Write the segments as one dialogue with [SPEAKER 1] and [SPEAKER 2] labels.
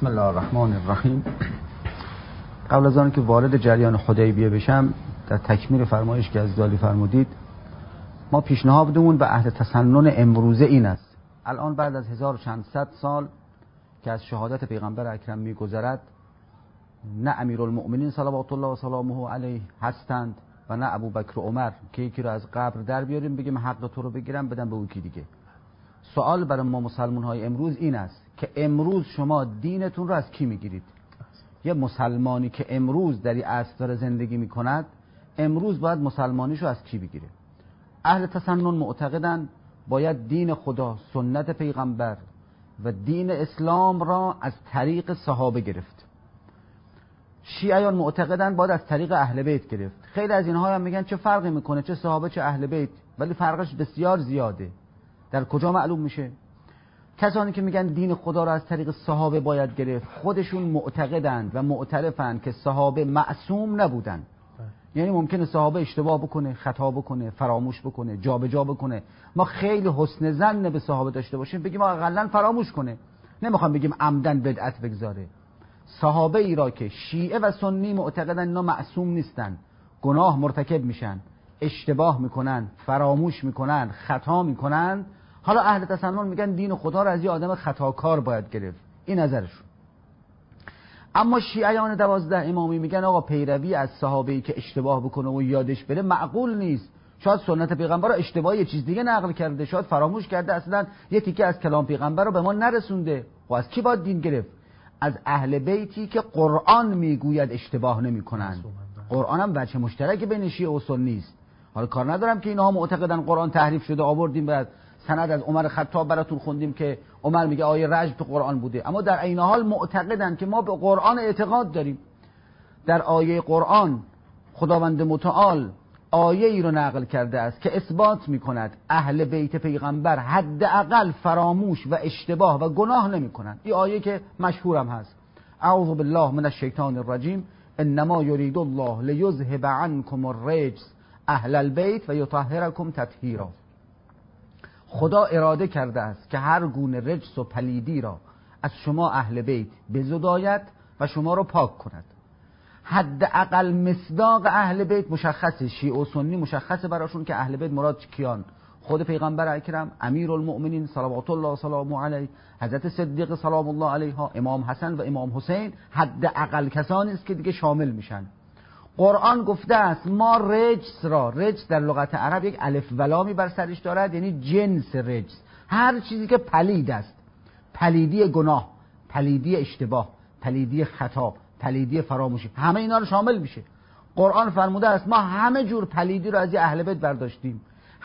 [SPEAKER 1] بسم الله الرحمن الرحیم. قبل از آنکه وارد جریان حدیبیه بشم، در تکمیل فرمایش که از دالی فرمودید، ما پیشنهادمون به اهل تسنن امروزه این است: الان بعد از 1400 سال که از شهادت پیغمبر اکرم میگذرد، نه امیرالمؤمنین صلوات الله و سلامه علیه هستند و نه ابوبکر و عمر که یکی رو از قبر در بیاریم بگیم حق تو رو بگیرم بدم به یکی دیگه. سوال برای ما مسلمان های امروز این است که امروز شما دینتون رو از کی میگیرید؟ یه مسلمانی که امروز در این عصر داره زندگی میکند، امروز باید مسلمانیشو از کی بگیره؟ اهل تسنن معتقدن باید دین خدا، سنت پیغمبر و دین اسلام را از طریق صحابه گرفت. شیعیان معتقدن باید از طریق اهل بیت گرفت. خیلی از اینها هم میگن چه فرقی میکنه چه صحابه چه اهل بیت، ولی فرقش بسیار زیاده. در کجا معلوم میشه؟ کسانی که میگن دین خدا را از طریق صحابه باید گرفت، خودشون معتقدند و معترفند که صحابه معصوم نبودن. یعنی ممکنه صحابه اشتباه بکنه، خطا بکنه، فراموش بکنه، جابجا بکنه. ما خیلی حسن ظن به صحابه داشته باشیم، بگیم اقلن فراموش کنه. نمیخوام بگیم عمدن بدعت بگذاره. صحابه ای را که شیعه و سنی معتقدن اینا معصوم نیستن، گناه مرتکب میشن، اشتباه میکنن، فراموش میکنن، خطا میکنن، حالا اهل تسنن میگن دین خدا را از یه آدم خطاکار باید گرفت. این نظرشون. اما شیعیان 12 امامی میگن آقا پیروی از صحابه‌ای که اشتباه بکنه و یادش بره معقول نیست. شاید سنت پیغمبر رو اشتباهی یه چیز دیگه نقل کرده، شاید فراموش کرده، اصلا یه تیکه از کلام پیغمبر رو به ما نرسونده. و از کی باید دین گرفت؟ از اهل بیتی که قرآن میگوید اشتباه نمیکنن. قرآن هم وجه مشترک بین شیعه و سنی است. حالا کار ندارم که اینها معتقدن قرآن تحریف شده، آوردیم بعد سند از عمر خطاب براتون خوندیم که عمر میگه آیه رجم تو قرآن بوده، اما در عین حال معتقدن که ما به قرآن اعتقاد داریم. در آیه قرآن خداوند متعال آیه ای رو نقل کرده است که اثبات میکند اهل بیت پیغمبر حداقل فراموش و اشتباه و گناه نمیکنن. این آیه که مشهورم هست: اعوذ بالله من الشیطان الرجیم انما یرید الله لیذهب عنکم الرجس اهل البیت و یطهرکم تطهیرا. خدا اراده کرده است که هر گونه رجس و پلیدی را از شما اهل بیت بزداید و شما را پاک کند. حداقل مصداق اهل بیت مشخصه، شیعه و سنی مشخصه براشون که اهل بیت مراد کیان؟ خود پیغمبر اکرم، امیرالمؤمنین صلوات الله و سلامه علیه، حضرت صدیق سلام الله علیها، امام حسن و امام حسین، حداقل کسانی است که دیگه شامل میشن. قرآن گفته است ما رجس را، رجس در لغت عرب یک الف و لامی بر سرش دارد، یعنی جنس رجس، هر چیزی که پلید است، پلیدی گناه، پلیدی اشتباه، پلیدی خطا، پلیدی فراموشی، همه اینا رو شامل میشه. قرآن فرموده است ما همه جور پلیدی رو از اهل بیت برداشتیم.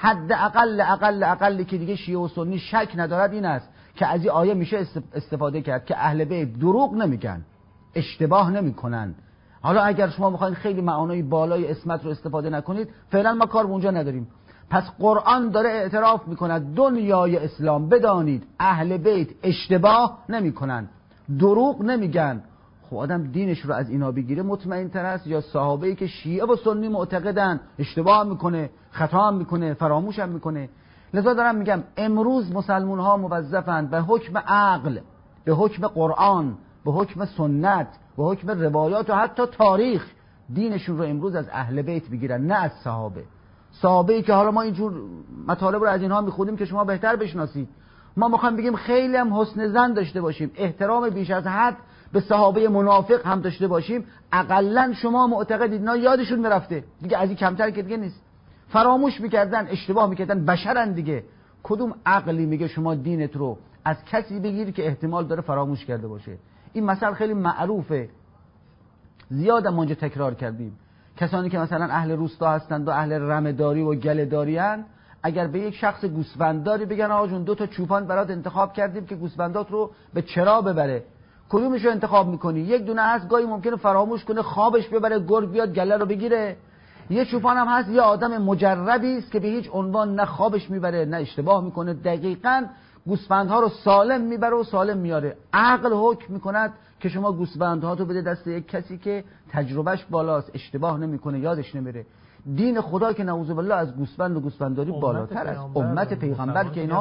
[SPEAKER 1] اقل که دیگه شیعه و سنی شک ندارد این است که از این آیه میشه استفاده کرد که اهل بیت دروغ نمیگن، اشتباه نمیکنن. حالا اگر شما میخواین خیلی معانای بالای اسمت رو استفاده نکنید، فعلا ما کار به اونجا نداریم. پس قرآن داره اعتراف میکند دنیای اسلام بدانید اهل بیت اشتباه نمیکنن، دروغ نمیگن. خب آدم دینش رو از اینا بگیره مطمئن تر است یا صحابه‌ای که شیعه و سنی معتقدن اشتباه میکنه، خطا میکنه، فراموش هم میکنه. لذا دارم میگم امروز مسلمان ها موظفند به حکم عقل، به حکم قرآن، به حکم سنت، به حکم روایات و حتی تاریخ دینشون رو امروز از اهل بیت بگیرن، نه از صحابه. صحابه‌ای که حالا ما اینجور مطالب رو از اینها میخونیم که شما بهتر بشناسید. ما میخوایم بگیم خیلی هم حسن ظن داشته باشیم، احترام بیش از حد به صحابه منافق هم داشته باشیم. اقلن شما معتقدید اینا یادشون میرفته دیگه، از این کمتر که دیگه نیست، فراموش میکردن، اشتباه میکردن، بشرن دیگه. کدوم عقلی میگه شما دینت رو از کسی بگیری که احتمال داره فراموش کرده باشه؟ این مثل خیلی معروفه، زیادم ما اینجا تکرار کردیم. کسانی که مثلا اهل روستا هستند و اهل رمه‌داری و گله‌داری اند، اگر به یک شخص گوسفندداری بگن آقا جون 2 تا چوپان برات انتخاب کردیم که گوسفندات رو به چرا ببره، کدومش رو انتخاب میکنی؟ یک دونه هست گاهی ممکنه فراموش کنه، خوابش ببره، گرگ بیاد گله رو بگیره. یه چوپان هم هست یه آدم مجربی است که به هیچ عنوان نه خوابش میبره نه اشتباه میکنه، دقیقاً گوسفندها رو سالم میبره و سالم میاره. عقل حکم میکند که شما گوسفندها رو بده دست یک کسی که تجربهش بالاست، اشتباه نمیکنه، یادش نمیره. دین خدا که نعوذ بالله از گوسفند و گوسفنداری بالاتر است. امت پیغمبر که اینا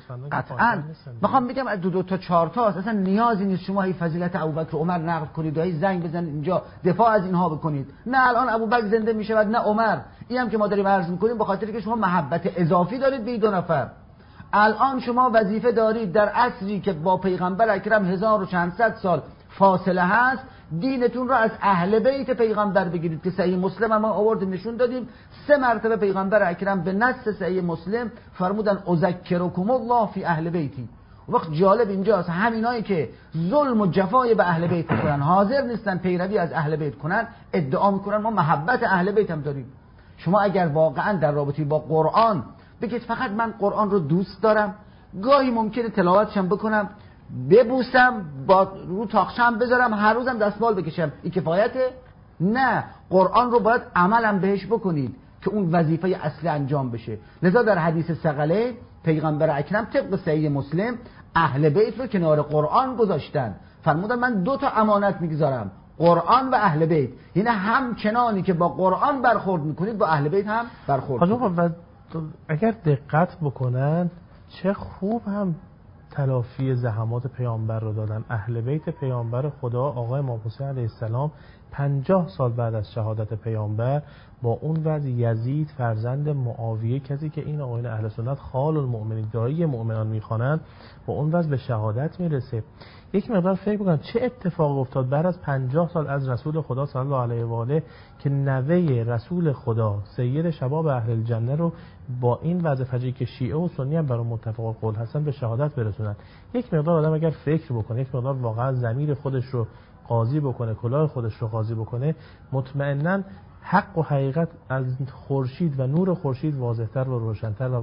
[SPEAKER 1] قطعا میخوام بگم از دو تا چهار تا اصلا نیازی نیست شما هی فضیلت ابوبکر و عمر نقل کنید و هی زنگ بزنید اینجا دفاع از اینها بکنید. نه الان ابوبکر زنده میشود نه عمر. اینم که ما داریم عرض میکنیم به خاطر که شما محبت اضافی دارید به این دو نفر. الان شما وظیفه دارید در عصری که با پیغمبر اکرم 1400 سال فاصله هست دینتون رو از اهل بیت پیغمبر بگیرید که صحیح مسلم ما آوردیم نشون دادیم 3 مرتبه پیغمبر اکرم به نص صحیح مسلم فرمودن اذکرکم الله فی اهل بیتی. وقت جالب اینجاست همینایی که ظلم و جفای به اهل بیت میکنن حاضر نیستن پیروی از اهل بیت کنن ادعا میکنن ما محبت اهل بیت هم داریم. شما اگر واقعا در رابطه با قرآن بگید فقط من قرآن رو دوست دارم گاهی ممکنه تلاوتشم بکنم ببوسم با رو تاقشم بذارم هر روزم دستمال بکشم این کفایته؟ نه قرآن رو باید عملم بهش بکنید که اون وظیفه اصلی انجام بشه. لذا در حدیث ثقله پیغمبر اکرم طبق صحیح مسلم اهل بیت رو کنار قرآن گذاشتن فرمودن من 2 تا امانت میگذارم قرآن و اهل بیت. یعنی همچنانی که با قرآن برخورد میکنید با اهل بیت هم برخورد کنید.
[SPEAKER 2] اگر دقت بکنن چه خوب هم تلافی زحمات پیامبر رو دادن. اهل بیت پیامبر خدا آقای امام حسین علیه السلام 50 سال بعد از شهادت پیامبر با اون وضع یزید فرزند معاویه کسی که این آقایان اهل سنت خال المؤمنین دایی مؤمنان میخوانند با اون وضع به شهادت میرسه. یک مقدار فکر بکنم چه اتفاق افتاد بعد از 50 سال از رسول خدا صلی الله علیه و آله که نوه رسول خدا سید شباب اهل الجنه رو با این وضع فجیعی که شیعه و سنی هم برای متفق قول هستن به شهادت برسونن. یک مقدار آدم اگر فکر بکنه یک مقدار واقعا ضمیر خودش رو قاضی بکنه کلاه خودش رو قاضی بکنه مطمئناً حق و حقیقت از خورشید و نور خورشید واضح‌تر و روشن‌تر و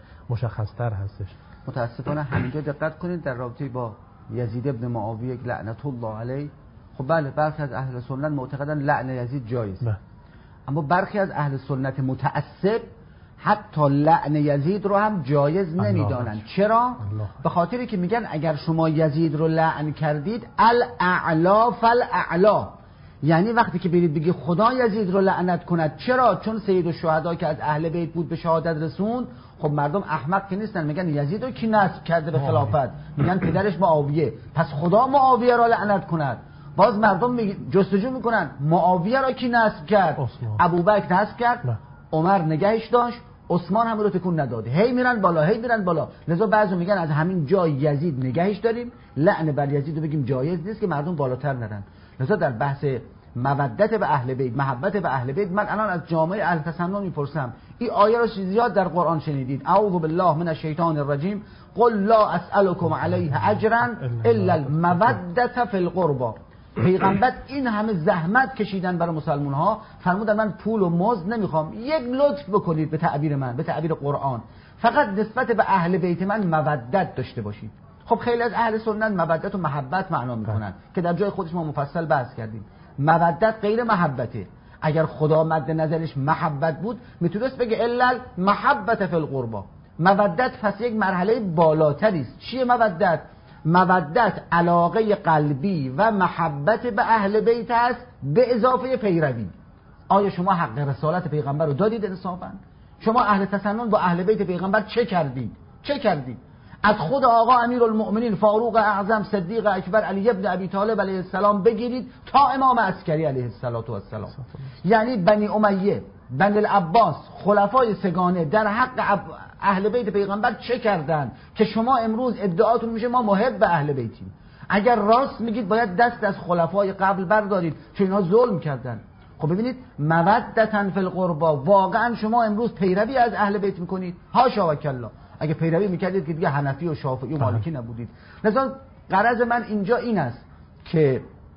[SPEAKER 2] مشخص‌تر هستش.
[SPEAKER 1] متاسفانه همینجا دقت کنید در رابطه با یزید ابن معاویه لعنت الله علیه. خب بله برخی از اهل سنت معتقدن لعن یزید جایز اما برخی از اهل سنت متعصب حتی لعن یزید رو هم جایز نمیدانن. چرا؟ به خاطری که میگن اگر شما یزید رو لعن کردید الاعلا فالاعلا، یعنی وقتی که برید بگی خدا یزید رو لعنت کند. چرا؟ چون سید الشهدا که از اهل بیت بود به شهادت رسوند. خب مردم احمق که نیستن میگن یزید رو کی نسب کرده به خلافت؟ میگن پدرش معاویه پس خدا معاویه را لعنت کند. باز مردم جستجو میکنن معاویه را کی نسب کرد؟ ابوبکر نسب کرد، عمر نگهش داشت، عثمان هم رو تکون نداد. هی میرن بالا هی میرن بالا. لذا بعضی میگن از همین جای یزید نگهش داریم لعن بر یزید رو بگیم جایز نیست که مردم بالاتر نرن. لذا در بحث مودت به اهل بیت محبت به اهل بیت من الان از جامعه اهل تسنن میپرسم این آیه رو زیاد در قرآن شنیدید اعوذ بالله من الشیطان الرجیم قل لا اسألكم علیه اجرا الا المودة فی القربى. پیغمبر این همه زحمت کشیدن برای مسلمان ها فرمودن من پول و مزد نمیخوام یک لطف بکنید به تعبیر من به تعبیر قرآن فقط نسبت به اهل بیت من مودت داشته باشید. خب خیلی از اهل سنت مودت و محبت معنا میکنن که در جای خودش ما مفصل بحث کردیم. مودت غیر محبته. اگر خدا مد نظرش محبت بود میتونست بگه الا محبت فی القربى. مودت پس یک مرحله بالاتری است. چیه مودت؟ مودت علاقه قلبی و محبت به اهل بیت است به اضافه پیروی. آیا شما حق رسالت پیغمبر رو دادید انصافا؟ شما اهل تسنن با اهل بیت پیغمبر چه کردید؟ چه کردید؟ از خود آقا امیرالمؤمنین فاروق اعظم صدیق اکبر علی ابن ابی طالب علیه السلام بگیرید تا امام عسکری علیه السلام، یعنی بنی امیه، بنی العباس، خلفای سگانه در حق اهل بیت پیغمبر چه کردن که شما امروز ادعاتون میشه ما محب اهل بیتیم؟ اگر راست میگید باید دست از خلفای قبل بردارید چون اینا ظلم کردن. خب ببینید مودتن فی القربى، واقعا شما امروز پیروی از اهل بیت میکنید؟ هاشا و کلا. اگه پیروی میکردید که دیگه حنفی و شافعی و مالکی نبودید. لذا غرض من اینجا این است که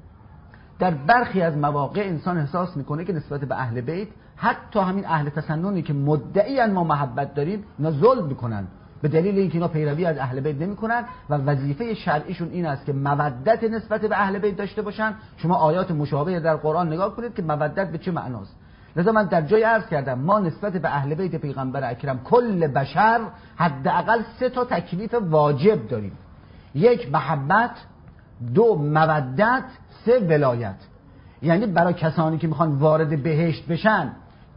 [SPEAKER 1] در برخی از مواقع انسان احساس میکنه که نسبت به اهل بیت حتی همین اهل تسننی که مدعی ما محبت داریم اینا ظلم میکنن به دلیل اینکه اینا پیروی از اهل بیت نمیکنن و وظیفه شرعیشون این است که مودت نسبت به اهل بیت داشته باشن. شما آیات مشابه در قرآن نگاه کنید که مودت به چه معناست. لذا من در جای عرض کردم ما نسبت به اهل بیت پیغمبر اکرم کل بشر حداقل 3 تا تکلیف واجب داریم. 1 محبت، 2 مودت، 3 ولایت. یعنی برای کسانی که میخوان وارد بهشت بشن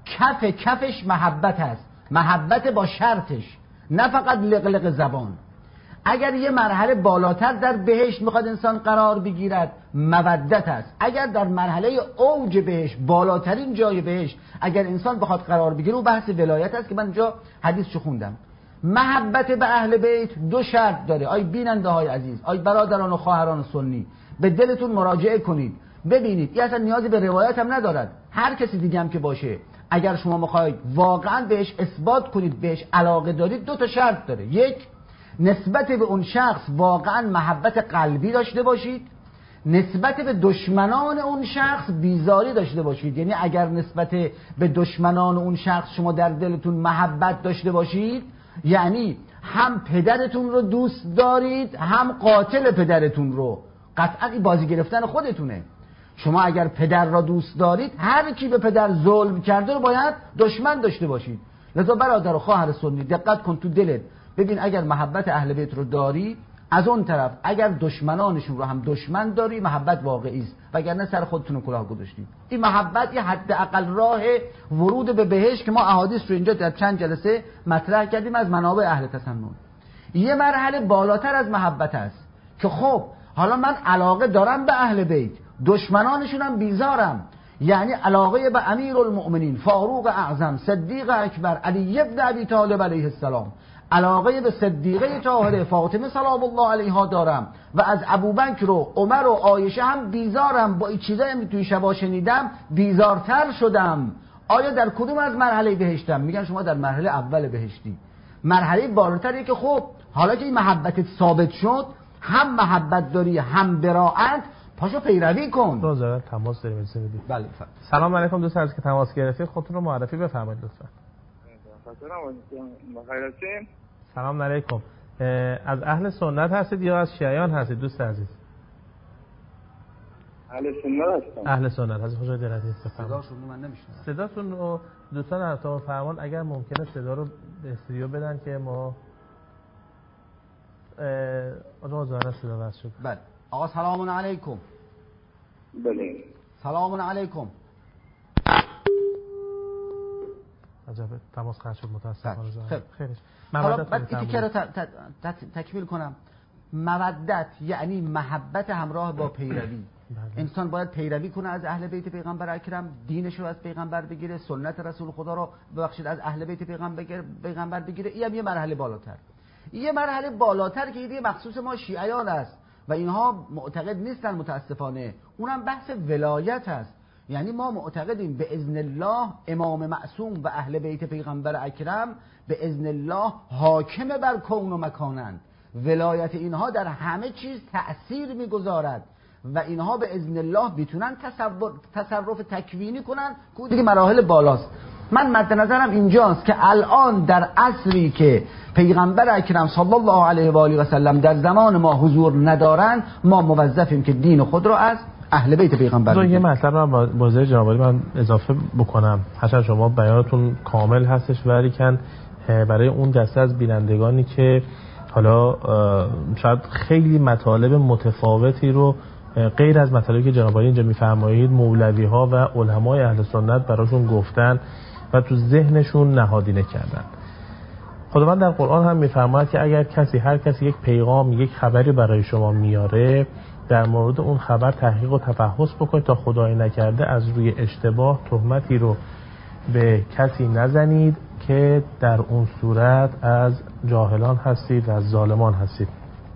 [SPEAKER 1] کفش محبت هست، محبت با شرطش، نه فقط لقلق زبان. اگر یه مرحله بالاتر در بهشت میخواد انسان قرار بگیرد، مودت است. اگر در مرحله اوج بهشت، بالاترین جای بهشت، اگر انسان بخواد قرار بگیره، او بحث ولایت است که من اینجا حدیثشو خوندم. محبت به اهل بیت دو شرط داره. آی بیننده های عزیز، آی برادران و خواهران سنی، به دلتون مراجعه کنید ببینید، این اصلا نیازی به روایت هم ندارد. هر کسی دیگه هم که باشه، اگر شما میخواید واقعا بهش اثبات کنید بهش علاقه دارید، دو تا شرط داره. یک، نسبت به اون شخص واقعا محبت قلبی داشته باشید، نسبت به دشمنان اون شخص بیزاری داشته باشید. یعنی اگر نسبت به دشمنان اون شخص شما در دلتون محبت داشته باشید، یعنی هم پدرتون رو دوست دارید هم قاتل پدرتون رو. قطعا این بازی گرفتن خودتونه. شما اگر پدر را دوست دارید، هر کی به پدر ظلم کرده رو باید دشمن داشته باشید. لذا برادر و خواهر سنی، دقت کن تو دلت، ببین اگر محبت اهل بیت رو داری، از اون طرف اگر دشمنانشون رو هم دشمن داری، محبت واقعی است، وگرنه سر خودتون رو کلاه گذاشتید. این محبت یه حداقل راه ورود به بهشت که ما احادیث رو اینجا در چند جلسه مطرح کردیم از منابع اهل تسنن. یه مرحله بالاتر از محبت است که خب حالا من علاقه دارم به اهل بیت، دشمنانشون هم بیزارم، یعنی علاقه به امیرالمؤمنین فاروق اعظم، صدیق اکبر، علی ابن ابی طالب علیه السلام، علاقه به صدیقه طاهره فاطمه سلام الله علیها دارم و از ابوبکر و عمر و عایشه هم بیزارم. با این چیزایی که توی شبا شنیدم بیزارتر شدم. آیا در کدوم از مرحله بهشتم؟ میگن شما در مرحله اول بهشتی. مرحله بالاتری که خب حالا که این محبتت ثابت شد، هم محبت داری هم براءت، پاشو پیروی کن.
[SPEAKER 2] روزا تماس داریم اجازه بدید.
[SPEAKER 1] بله.
[SPEAKER 2] سلام علیکم دوستان، از که تماس گرفتید خودتون رو معرفی بفرمایید لطفا. سلام علیکم. از اهل سنت هستید یا از شیعیان هستید دوست عزیز؟
[SPEAKER 3] اهل سنت هستم.
[SPEAKER 2] اهل سنت هستید. خوشا دلت
[SPEAKER 1] صداشون من نمیشنم.
[SPEAKER 2] صداتون رو دوستان اتاق فرمان اگر ممکنه صدا رو به استودیو بدن که ما روزانه صدا وصل شد.
[SPEAKER 1] بله. آقا سلام علیکم.
[SPEAKER 3] بله.
[SPEAKER 1] سلام علیکم.
[SPEAKER 2] عجب تماس قطع شد متاسفانه.
[SPEAKER 1] خیلی. حالا بعد این تیکه رو تکمیل کنم. مودت یعنی محبت همراه با پیروی. انسان باید پیروی کنه از اهل بیت پیغمبر اکرم، دینش رو از پیغمبر بگیره، سنت رسول خدا رو ببخشید از اهل بیت پیغمبر بگیره. این هم یه مرحله بالاتر. یه مرحله بالاتر که یه مخصوص ما شیعیان است و اینها معتقد نیستن متاسفانه، اونم بحث ولایت است. یعنی ما معتقدیم به اذن الله امام معصوم و اهل بیت پیغمبر اکرم به اذن الله حاکم بر کون و مکانند. ولایت اینها در همه چیز تأثیر میگذارد و اینها به اذن الله میتونن تصرف تکوینی کنن که دیگه مراحل بالاست. من مد نظرم اینجاست که الان در عصری که پیغمبر اکرم صلی الله علیه و آله و سلم در زمان ما حضور ندارن، ما موظفیم که دین خود رو از اهل بیت پیغمبر
[SPEAKER 2] یه مطلب رو با ذکر جناب عالی من اضافه بکنم. حتما شما بیانتون کامل هستش، ولی کن برای اون دسته از بینندگانی که حالا شاید خیلی مطالب متفاوتی رو غیر از مطالبی که جناب عالی اینجا میفرمایید مولوی ها و علمای اهل سنت براشون گفتن و تو ذهنشون نهادینه کردن. خداوند در قرآن هم میفرماید که اگر هر کسی یک پیغام، یک خبری برای شما میاره، در مورد اون خبر تحقیق و تفحص بکنید تا خدای نکرده از روی اشتباه تهمتی رو به کسی نزنید که در اون صورت از جاهلان هستید و از ظالمان هستید.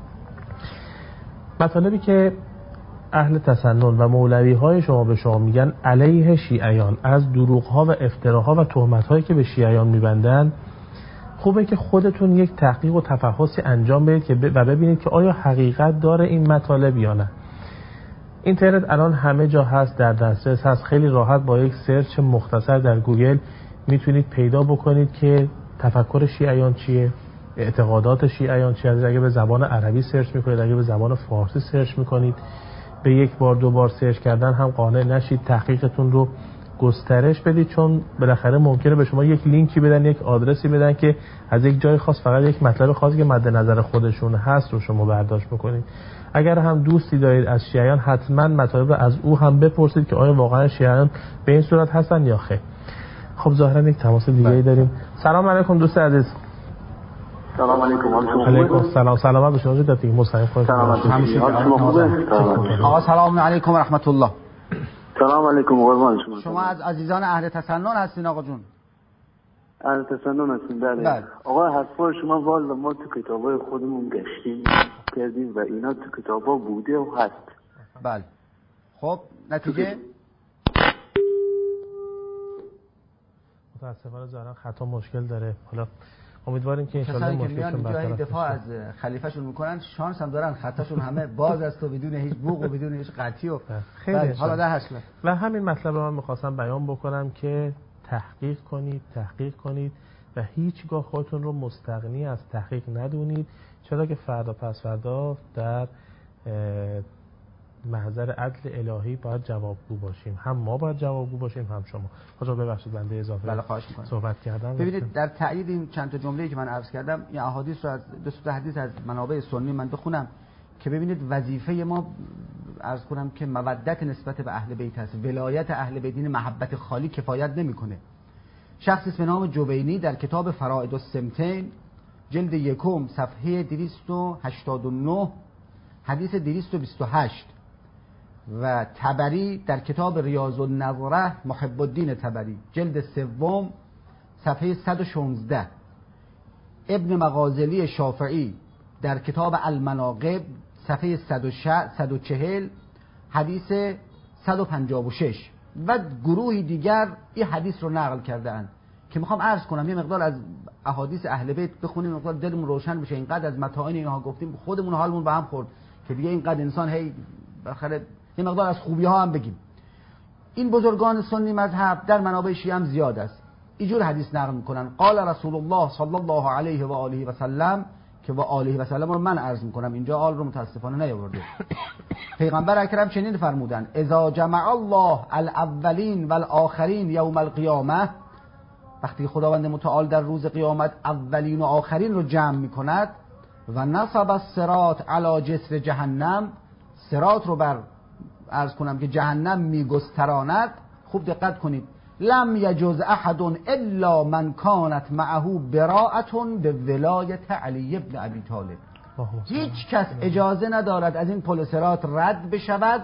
[SPEAKER 2] مطالبی که اهل تسنن و مولوی های شما به شما میگن علیه شیعیان از دروغ ها و افتراها و تهمت هایی که به شیعیان میبندن، خوبه که خودتون یک تحقیق و تفحصی انجام بدید که و ببینید که آیا حقیقت داره این مطالب یا نه. اینترنت الان همه جا هست، در دسترس هست، خیلی راحت با یک سرچ مختصر در گوگل میتونید پیدا بکنید که تفکر شیعیان چیه، اعتقادات شیعیان چیه. اگه به زبان عربی سرچ میکنید، اگه به زبان فارسی سرچ میکنید، به یک بار دو بار سرچ کردن هم قانع نشید، تحقیقتون رو گسترش بدید، چون بالاخره ممکنه به شما یک لینکی بدن، یک آدرسی بدن که از یک جای خاص فقط یک مطلب خاصی که مد نظر خودشون هست رو شما برداشت بکنید. اگر هم دوستی دارید از شیعیان، حتما مطالب رو از او هم بپرسید که آیا واقعا شیعیان به این صورت هستن یا خیر. خب ظاهرا یک تماس دیگه‌ای داریم. سلام علیکم دوست عزیز.
[SPEAKER 4] سلام علیکم.
[SPEAKER 2] علیکم سلام. سلامت باشید. آقا دتی مستقیم خودت.
[SPEAKER 1] آقا سلام علیکم و رحمت الله.
[SPEAKER 4] سلام علیکم قربان شما.
[SPEAKER 1] شما از عزیزان اهل تسنن هستین آقا جون؟
[SPEAKER 4] اهل تسنن هستین بله. آقا حرفای شما والا ما تو کتابای خودمون گشتیم کردیم و اینا تو کتابا بوده و هست.
[SPEAKER 1] بله. خب نتیجه
[SPEAKER 2] متاسفانه ظاهرا خطا مشکل داره. حالا امیدواریم که ان شاءالله مشکلشون برطرف بشه.
[SPEAKER 1] دفاع از خلیفه‌شون میکنن، شانس هم دارن خطاشون همه باز است و بدون هیچ بوق و بدون هیچ قطعی و
[SPEAKER 2] خیلی
[SPEAKER 1] حالا در اصل
[SPEAKER 2] و همین مطلب رو من می‌خواستم بیان بکنم که تحقیق کنید و هیچگاه خودتون رو مستغنی از تحقیق ندونید، چرا که فردا پس فردا در محضر عدل الهی باید جوابگو باشیم. هم ما باید جوابگو باشیم هم شما. حالا ببخشید بنده اضافه صحبت کردم.
[SPEAKER 1] ببینید در تایید این چند تا جمله‌ای که من عرض کردم، این احادیث رو از دو تا حدیث از منابع سنی من بخونم که ببینید وظیفه ما عرض کنم که مودت نسبت به اهل بیت است. ولایت اهل بیت این محبت خالی کفایت نمیکنه. شخصی به نام جوینی در کتاب فرائد السمتین جلد یکم صفحه 289 حدیث 228 و تبری در کتاب ریاض النظره محب الدین تبری جلد سوم صفحه 116 ابن مغازلی شافعی در کتاب المناقب صفحه 140 حدیث 156 و گروهی دیگر این حدیث رو نقل کرده‌اند که میخوام عرض کنم یه مقدار از احادیث اهل بیت بخونیم، مقدار دلمون روشن بشه. اینقدر از متاعین اینها گفتیم خودمون حالمون به هم خورد که دیگه اینقدر انسان هی بالاخره یه مقدار از خوبی ها هم بگیم. این بزرگان سنی مذهب در منابع شیعه هم زیاد است. اینجور حدیث نقل میکنن قال رسول الله صلی الله علیه و آله و سلم که با آله و سلم رو من عرض میکنم، اینجا آل رو متاسفانه نیاورده. پیغمبر اکرم چنین فرمودن اذا جمع الله الاولین والآخرین یوم القیامه، وقتی خداوند متعال در روز قیامت اولین و آخرین رو جمع میکند و نصب الصراط علی جسر جهنم، صراط رو بر عرض کنم که جهنم میگستراند. خوب دقت کنید لم یجوز احد الا من کانت معه براءة به ولایت علی ابن ابی طالب. هیچ کس اجازه ندارد از این پل صراط رد بشود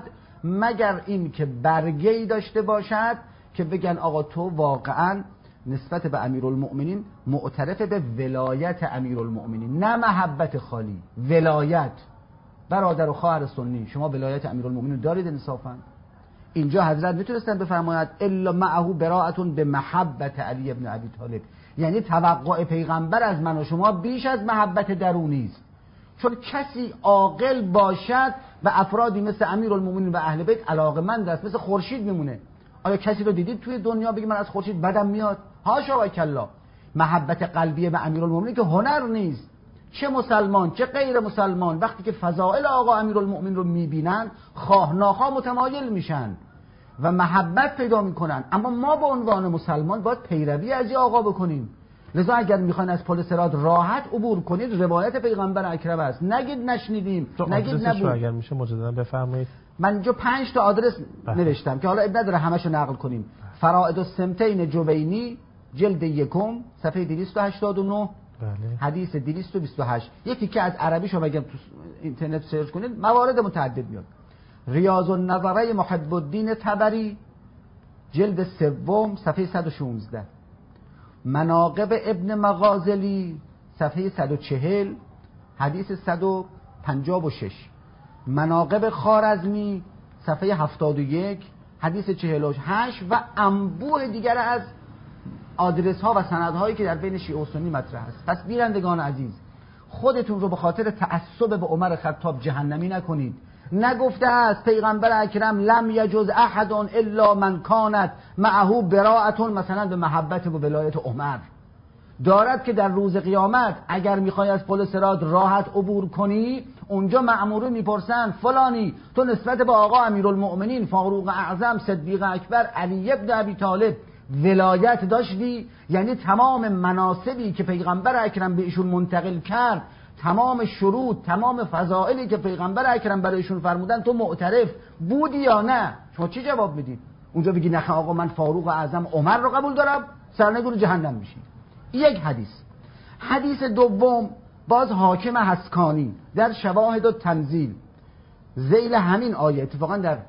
[SPEAKER 1] مگر این که برگه‌ای داشته باشد که بگن آقا تو واقعا نسبت به امیرالمؤمنین معترف به ولایت امیرالمؤمنین، نه محبت خالی، ولایت. برادر و خواهر سنی شما ولایت امیرالمؤمنین دارید انصافا؟ اینجا حضرت میتونستن بفرمایند الا معه براءة به محبت علی ابن ابی طالب، یعنی توقع پیغمبر از من و شما بیش از محبت درونی است. چون کسی عاقل باشد و افرادی مثل امیرالمؤمنین و اهل بیت علاقه‌مند است، مثل خورشید میمونه. آیا کسی رو دیدید توی دنیا بگه من از خورشید بدم میاد؟ حاشا و کلا. محبت قلبی به امیرالمؤمنین که هنر نیست. چه مسلمان چه غیر مسلمان وقتی که فضائل آقا امیرالمؤمنین رو میبینن خواه ناخواه متمایل میشن و محبت پیدا میکنن. اما ما به عنوان مسلمان باید پیروی از این آقا بکنیم. لذا اگر میخواین از پل صراط راحت عبور کنید روایت پیغمبر اکرم است، نگید نشنیدیم، نگید نبود.
[SPEAKER 2] اگر میشه مجددا بفرمایید.
[SPEAKER 1] من اینجا 5 تا آدرس نوشتم که حالا اب نداره همشو نقل کنیم. فرائد السمتین جوینی جلد یکم صفحه 289
[SPEAKER 2] بله.
[SPEAKER 1] حدیث 228. یکی که از عربیشو بگم تو اینترنت سرچ کنید موارد متعدد میاد. ریاض النظره محب الدین تبری جلد سوم صفحه 116 مناقب ابن مغازلی صفحه 140 حدیث 156 مناقب خارزمی صفحه 71 حدیث 48 و انبوه دیگر از آدرس ها و سند هایی که در بین شیعه و سنی مطرح است. پس بینندگان عزیز خودتون رو به خاطر تعصب به عمر خطاب جهنمی نکنید. نگفته است پیغمبر اکرم لم یجوز احد الا من کانت معه براءة مثلا به محبت و ولایت عمر، دارد که در روز قیامت اگر میخوای از پل صراط راحت عبور کنی اونجا مأمورون میپرسن فلانی تو نسبت به آقا امیرالمؤمنین فاروق اعظم صدیق اکبر علی ابن ابی طالب ولایت داشتی؟ یعنی تمام مناصبی که پیغمبر اکرم به ایشون منتقل کرد، تمام شروط، تمام فضائلی که پیغمبر اکرم برایشون فرمودن تو معترف بودی یا نه؟ شما چی جواب میدید؟ اونجا بگی نه آقا من فاروق اعظم عمر رو قبول دارم، سرنگون جهنم میشید. یک حدیث دوم باز حاکم حسکانی در شواهد و تنزیل ذیل همین آیه، اتفاقا در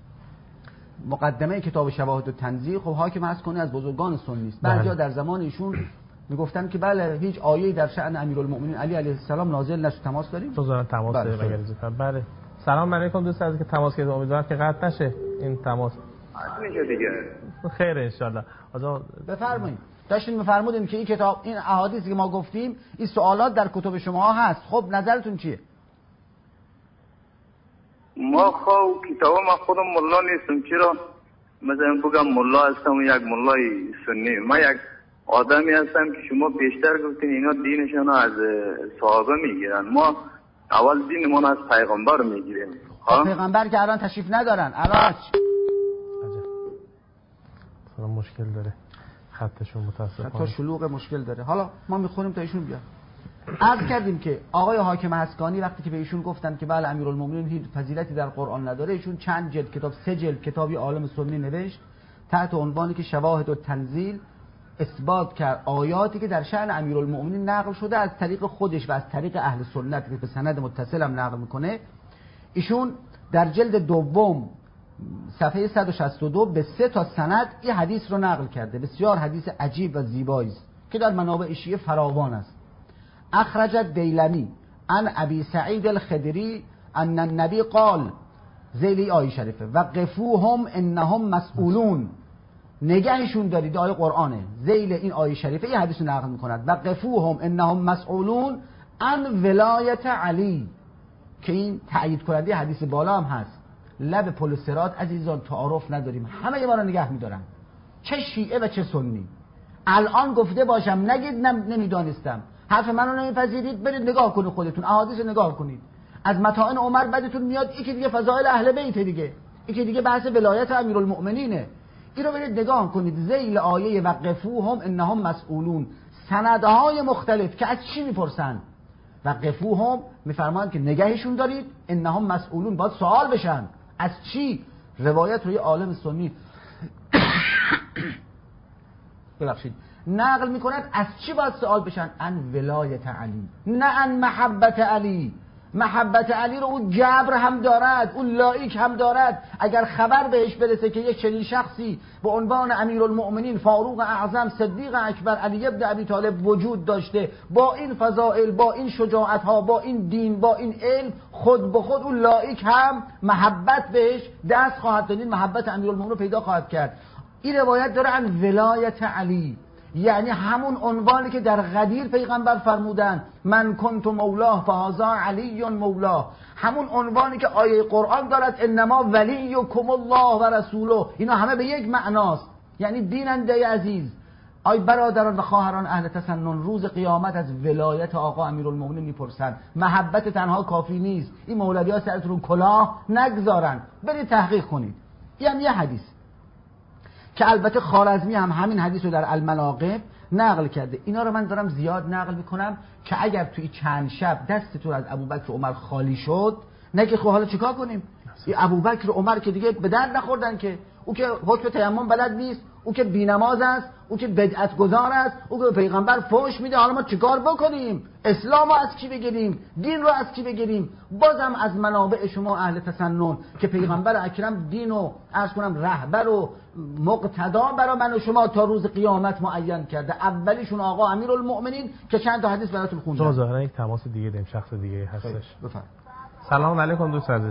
[SPEAKER 1] مقدمه کتاب شواهد و تنزیل، خب حاکم حسکانی از بزرگان سنی است. بعضیا در زمان ایشون میگفتن که بله هیچ آیه‌ای در شأن امیرالمومنین علی علیه السلام نازل نشد. تماس داریم؟
[SPEAKER 2] تماس داریم. بله. سلام علیکم دوست عزیز که تماس گرفتید، امیدوارم که قطع نشه این تماس.
[SPEAKER 3] میشه دیگه.
[SPEAKER 2] خیر ان شاء الله.
[SPEAKER 1] بفرمایید. داشتین می‌فرمودین که این کتاب، این احادیثی که ما گفتیم، این سوالات در کتب شما هست. خب نظرتون چیه؟
[SPEAKER 3] ما کتاب ما خودم ملا نیستم. چرا؟ مثلا بگم ملا هستم و یک ملای سنی. ما یک آدمی هستم که شما بیشتر گفتین اینا دینشون از صحابه میگیرن. ما اول دینمون از پیغمبر میگیریم.
[SPEAKER 1] پیغمبر که الان تشریف ندارن. الان
[SPEAKER 2] مشکل داره خطشون، متاسفانه
[SPEAKER 1] حتی شلوغ مشکل داره. حالا ما میخونیم تا ایشون بیاد. عرض کردیم که آقای حاکم حسکانی وقتی که به ایشون گفتن که بله امیرالمومنین هیچ فضیلتی در قرآن نداره، ایشون چند جلد کتاب، 3 جلد کتابی عالم سنی نوشت تحت عنوانی که شواهد و تنزیل، اثبات کرد آیاتی که در شأن امیرالمومنین نقل شده از طریق خودش و از طریق اهل سنت که به سند متصل هم نقل میکنه. ایشون در جلد دوم صفحه 162 به 3 تا سند این حدیث رو نقل کرده. بسیار حدیث عجیب و زیبایی است که در منابع شیعه فراوان است. اخرج دیلمی عن ابی سعید الخدری ان النبی قال، ذیل آیه شریفه، وقفوهم انهم مسئولون، نگهشون دارید، آیه قرآنه، ذیل این آیه شریفه این حدیث رو نقل میکند. وقفوهم انهم مسئولون عن ولایت علی، که این تأیید کننده حدیث بالا هم هست. لب پل صراط عزیزان تعارف نداریم، همه ما رو نگه میدارن، چه شیعه و چه سنی. الان گفته باشم نگید نمیدانستم، حرف منو نمیپذیرید، برید نگاه کنید خودتون، احادیث نگاه کنید. از متاعن عمر بدتون میاد، این که دیگه فضائل اهل بیت دیگه، این که دیگه بحث ولایت امیرالمؤمنینه. این رو برید نگاه کنید. ذیل آیه وقفوهم انهم مسئولون، سندهای مختلف که از چی میپرسن؟ وقفوهم میفرمایند که نگهشون دارید، انهم مسئولون باید سوال بشن. از چی؟ روایت روی عالم سنی ببخشید نقل میکند از چی باید سوال بشن؟ ان ولایت علی، نه ان محبت علی. محبت علی رو اون جبر هم دارد، اون لایک هم دارد. اگر خبر بهش برسه که یک چنین شخصی به عنوان امیرالمؤمنین فاروق اعظم صدیق اکبر علی ابن ابی طالب وجود داشته، با این فضائل، با این شجاعت ها، با این دین، با این علم، خود به خود اون لایک هم محبت بهش دست خواهد داد، محبت امیرالمؤمنین رو پیدا خواهد کرد. این روایت داره عن ولایت علی، یعنی همون عنوانی که در غدیر پیغمبر فرمودن من کنت مولاه فهذا علی مولاه، همون عنوانی که آیه قرآن دارد انما ولیکم الله و رسوله، اینا همه به یک معناست. یعنی بیننده عزیز، آی برادران و خواهران اهل تسنن، روز قیامت از ولایت آقا امیرالمومنین میپرسن. محبت تنها کافی نیست، این مولوی ها سرتون کلاه نگذارن، برید تحقیق کنید. یعنی یه حدیث که البته خوارزمی هم همین حدیث رو در المناقب نقل کرده. اینا رو من دارم زیاد نقل میکنم که اگر توی چند شب دستتون از ابوبکر و عمر خالی شد، نگه خب حالا چیکار کنیم؟ این ابوبکر و عمر که دیگه به درد نخوردن، که او که حکم تیمم بلد نیست، او که بی‌نماز است، او که بدعت گذار است، او که پیغمبر فحش میده. حالا ما چیکار بکنیم؟ اسلامو از کی بگیریم؟ دین رو از کی بگیریم؟ بازم از منابع شما اهل تسنن که پیغمبر اکرم دین و عرض کنم رهبر و مقتدا برای من و شما تا روز قیامت معین کرده. اولیشون آقا امیرالمؤمنین که چند تا حدیث براتون خوندم.
[SPEAKER 2] ظاهرا یک تماس دیگه داریم، شخص دیگه هستش.
[SPEAKER 1] بفرمایید.
[SPEAKER 2] سلام علیکم دوست عزیز.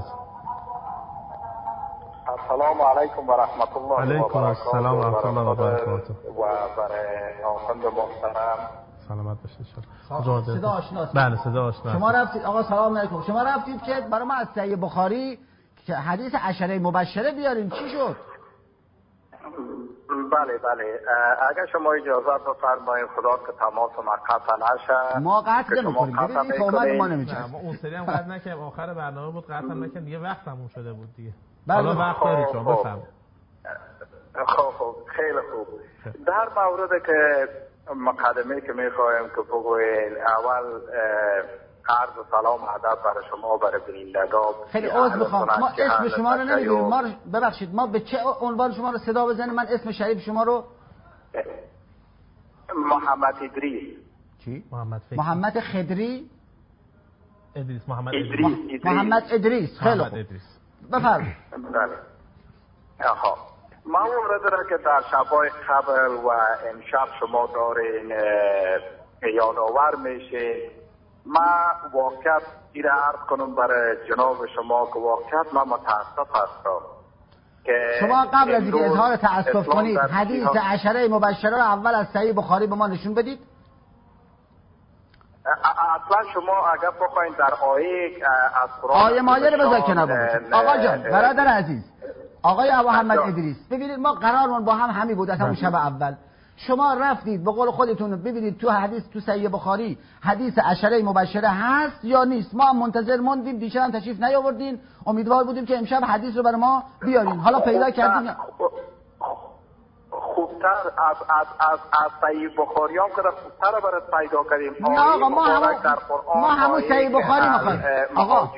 [SPEAKER 5] السلام علیکم و رحمت الله
[SPEAKER 2] علیکم
[SPEAKER 5] و برکاته.
[SPEAKER 2] السلام و رحمت الله و برکاته.
[SPEAKER 5] و برای آخوند محترم
[SPEAKER 2] سلامت باشید.
[SPEAKER 1] صدا آشناست؟
[SPEAKER 2] بله صدا آشناست.
[SPEAKER 1] شما رفتید آقا سلام علیکم، شما رفتید که برای ما از صحیح بخاری که حدیث عشره مبشره بیاریم، چی شد؟
[SPEAKER 5] بله بله، اگر شما اجازه بفرمایید خدا که تماس ما قطع نشه.
[SPEAKER 1] ما قطع نمی‌کنیم، ببینید تهمت ما نمی‌چسبه.
[SPEAKER 2] ما اون سری هم قطع نکردیم، آخر برنامه بود قطع هم نکردیم، دیگه وقت تموم شده بود دیگه.
[SPEAKER 1] بله
[SPEAKER 2] حالا وقت دارید شما بفرمایید.
[SPEAKER 5] خب خیلی خوب. در مورد که مقدمه که می‌خوایم که بگویید، اول عرض سلام ادب برای شما، برای بینندگان.
[SPEAKER 1] خیلی عذر میخوام، ما اسم شما رو نمیدونیم، ما ببخشید ما به چه عنوان شما رو صدا بزنیم؟ من اسم شریف شما رو
[SPEAKER 5] محمد ادریس.
[SPEAKER 1] چی؟
[SPEAKER 2] محمد
[SPEAKER 1] خدری؟
[SPEAKER 2] ادریس. محمد
[SPEAKER 1] ادریس. خیلی خوب. بفرمایید.
[SPEAKER 5] بله. موارد را که در شبای قبل و امشب شما دارین یادآور میشه، من واقعا ایره عرض کنم برای جناب شما که واقعا من متاسف هستم که
[SPEAKER 1] شما قبل از اینکه اظهار تأسف کنید حدیث عشره مبشره رو اول از صحیح بخاری به ما نشون بدید.
[SPEAKER 5] اصلا شما اگر بخواین در آیه از قرآن
[SPEAKER 1] آیه مایه رو بذار کنار. آقا جان، برادر عزیز، آقای ابو محمد ادریس، ببینید ما قرارمون با هم همین بود از اون شب اول. شما رفتید به قول خودتون ببینید تو حدیث تو صحیح بخاری حدیث عشره مبشره هست یا نیست. ما هم منتظر موندیم، دیشب هم تشریف نیاوردین، امیدوار بودیم که امشب حدیث رو برای ما بیارین. حالا پیدا کردین.
[SPEAKER 5] خوبتر از صحیح بخاری هم که خوبتر برای پیدا کردیم.
[SPEAKER 1] نه آقا، ما همون صحیح بخاری میخوایم. آقا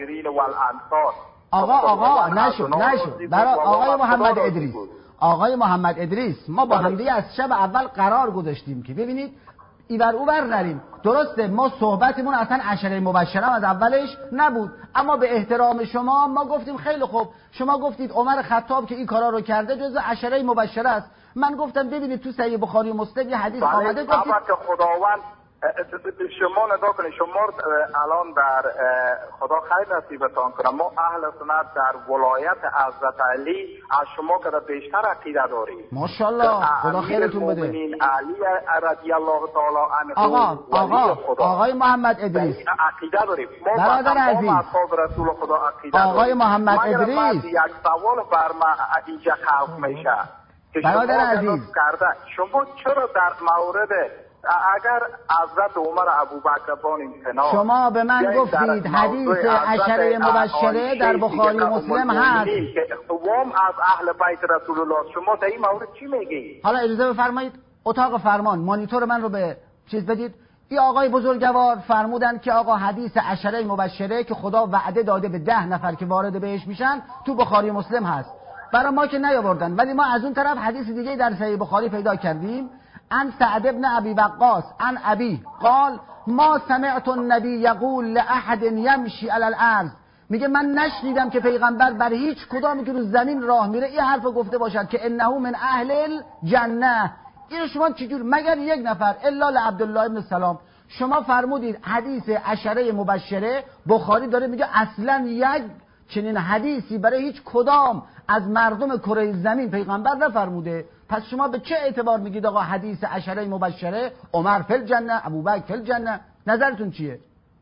[SPEAKER 1] نشد برای آقای محمد ادریس ما با همدیگه از شب اول قرار گذاشتیم که ببینید ایور اوور نریم. درسته ما صحبتمون اصلا عشره مبشره از اولش نبود، اما به احترام شما ما گفتیم خیلی خوب، شما گفتید عمر خطاب که این کارا رو کرده جزء عشره مبشره است. من گفتم ببینید تو صحیح بخاری و مسلم یه حدیث آمده گفتید
[SPEAKER 5] که خداوند شما نگاه کنید، شما الان در خدا خیر نصیبتان کنه، ما اهل سنت در ولایت حضرت علی از شما که بیشتر عقیده داریم.
[SPEAKER 1] ماشاءالله، خدا خیرتون بده.
[SPEAKER 5] علی رضی الله تعالی عنه
[SPEAKER 1] آقای محمد ادریس
[SPEAKER 5] عقیده داریم. ما
[SPEAKER 1] برادر عزیز
[SPEAKER 5] اصحاب رسول خدا عقیده
[SPEAKER 1] آقای محمد ادریس
[SPEAKER 5] یک سوال بر ما اینجا خلق میشه که
[SPEAKER 1] برادر عزیز
[SPEAKER 5] شما چرا در مورد اگر حضرت عمر ابوبکر بان امتناع
[SPEAKER 1] شما به من گفتید حدیث عشره مبشره در بخاری و مسلم هست
[SPEAKER 5] که قوام از اهل بیت رسول الله، شما در این مورد چی میگید؟
[SPEAKER 1] حالا اجازه بفرمایید اتاق فرمان مانیتور من رو به چیز بدید. این آقای بزرگوار فرمودن که آقا حدیث عشره مبشره که خدا وعده داده به 10 نفر که وارد بهش میشن تو بخاری و مسلم هست. برای ما که نیاوردن، ولی ما از اون طرف حدیث دیگه در صحیح بخاری پیدا کردیم. عن سعد بن ابي وقاص عن ابي قال ما سمعت النبي يقول لاحد يمشي على الارض، میگه من نشنیدم که پیغمبر بر هیچ کدامی که رو زمین راه میره این حرف گفته باشد که انه من اهل الجنه. این شما چجور مگر یک نفر الا لعبدالله ابن سلام. شما فرمودید حدیث عشره مبشره بخاری داره میگه اصلا یک چنین حدیثی برای هیچ کدام از مردم کره زمین پیغمبر نفرموده. پس شما به چه اعتبار میگید آقا حدیث عشره مبشره عمر فی الجنه ابوبکر فی الجنه؟ نظرتون چیه؟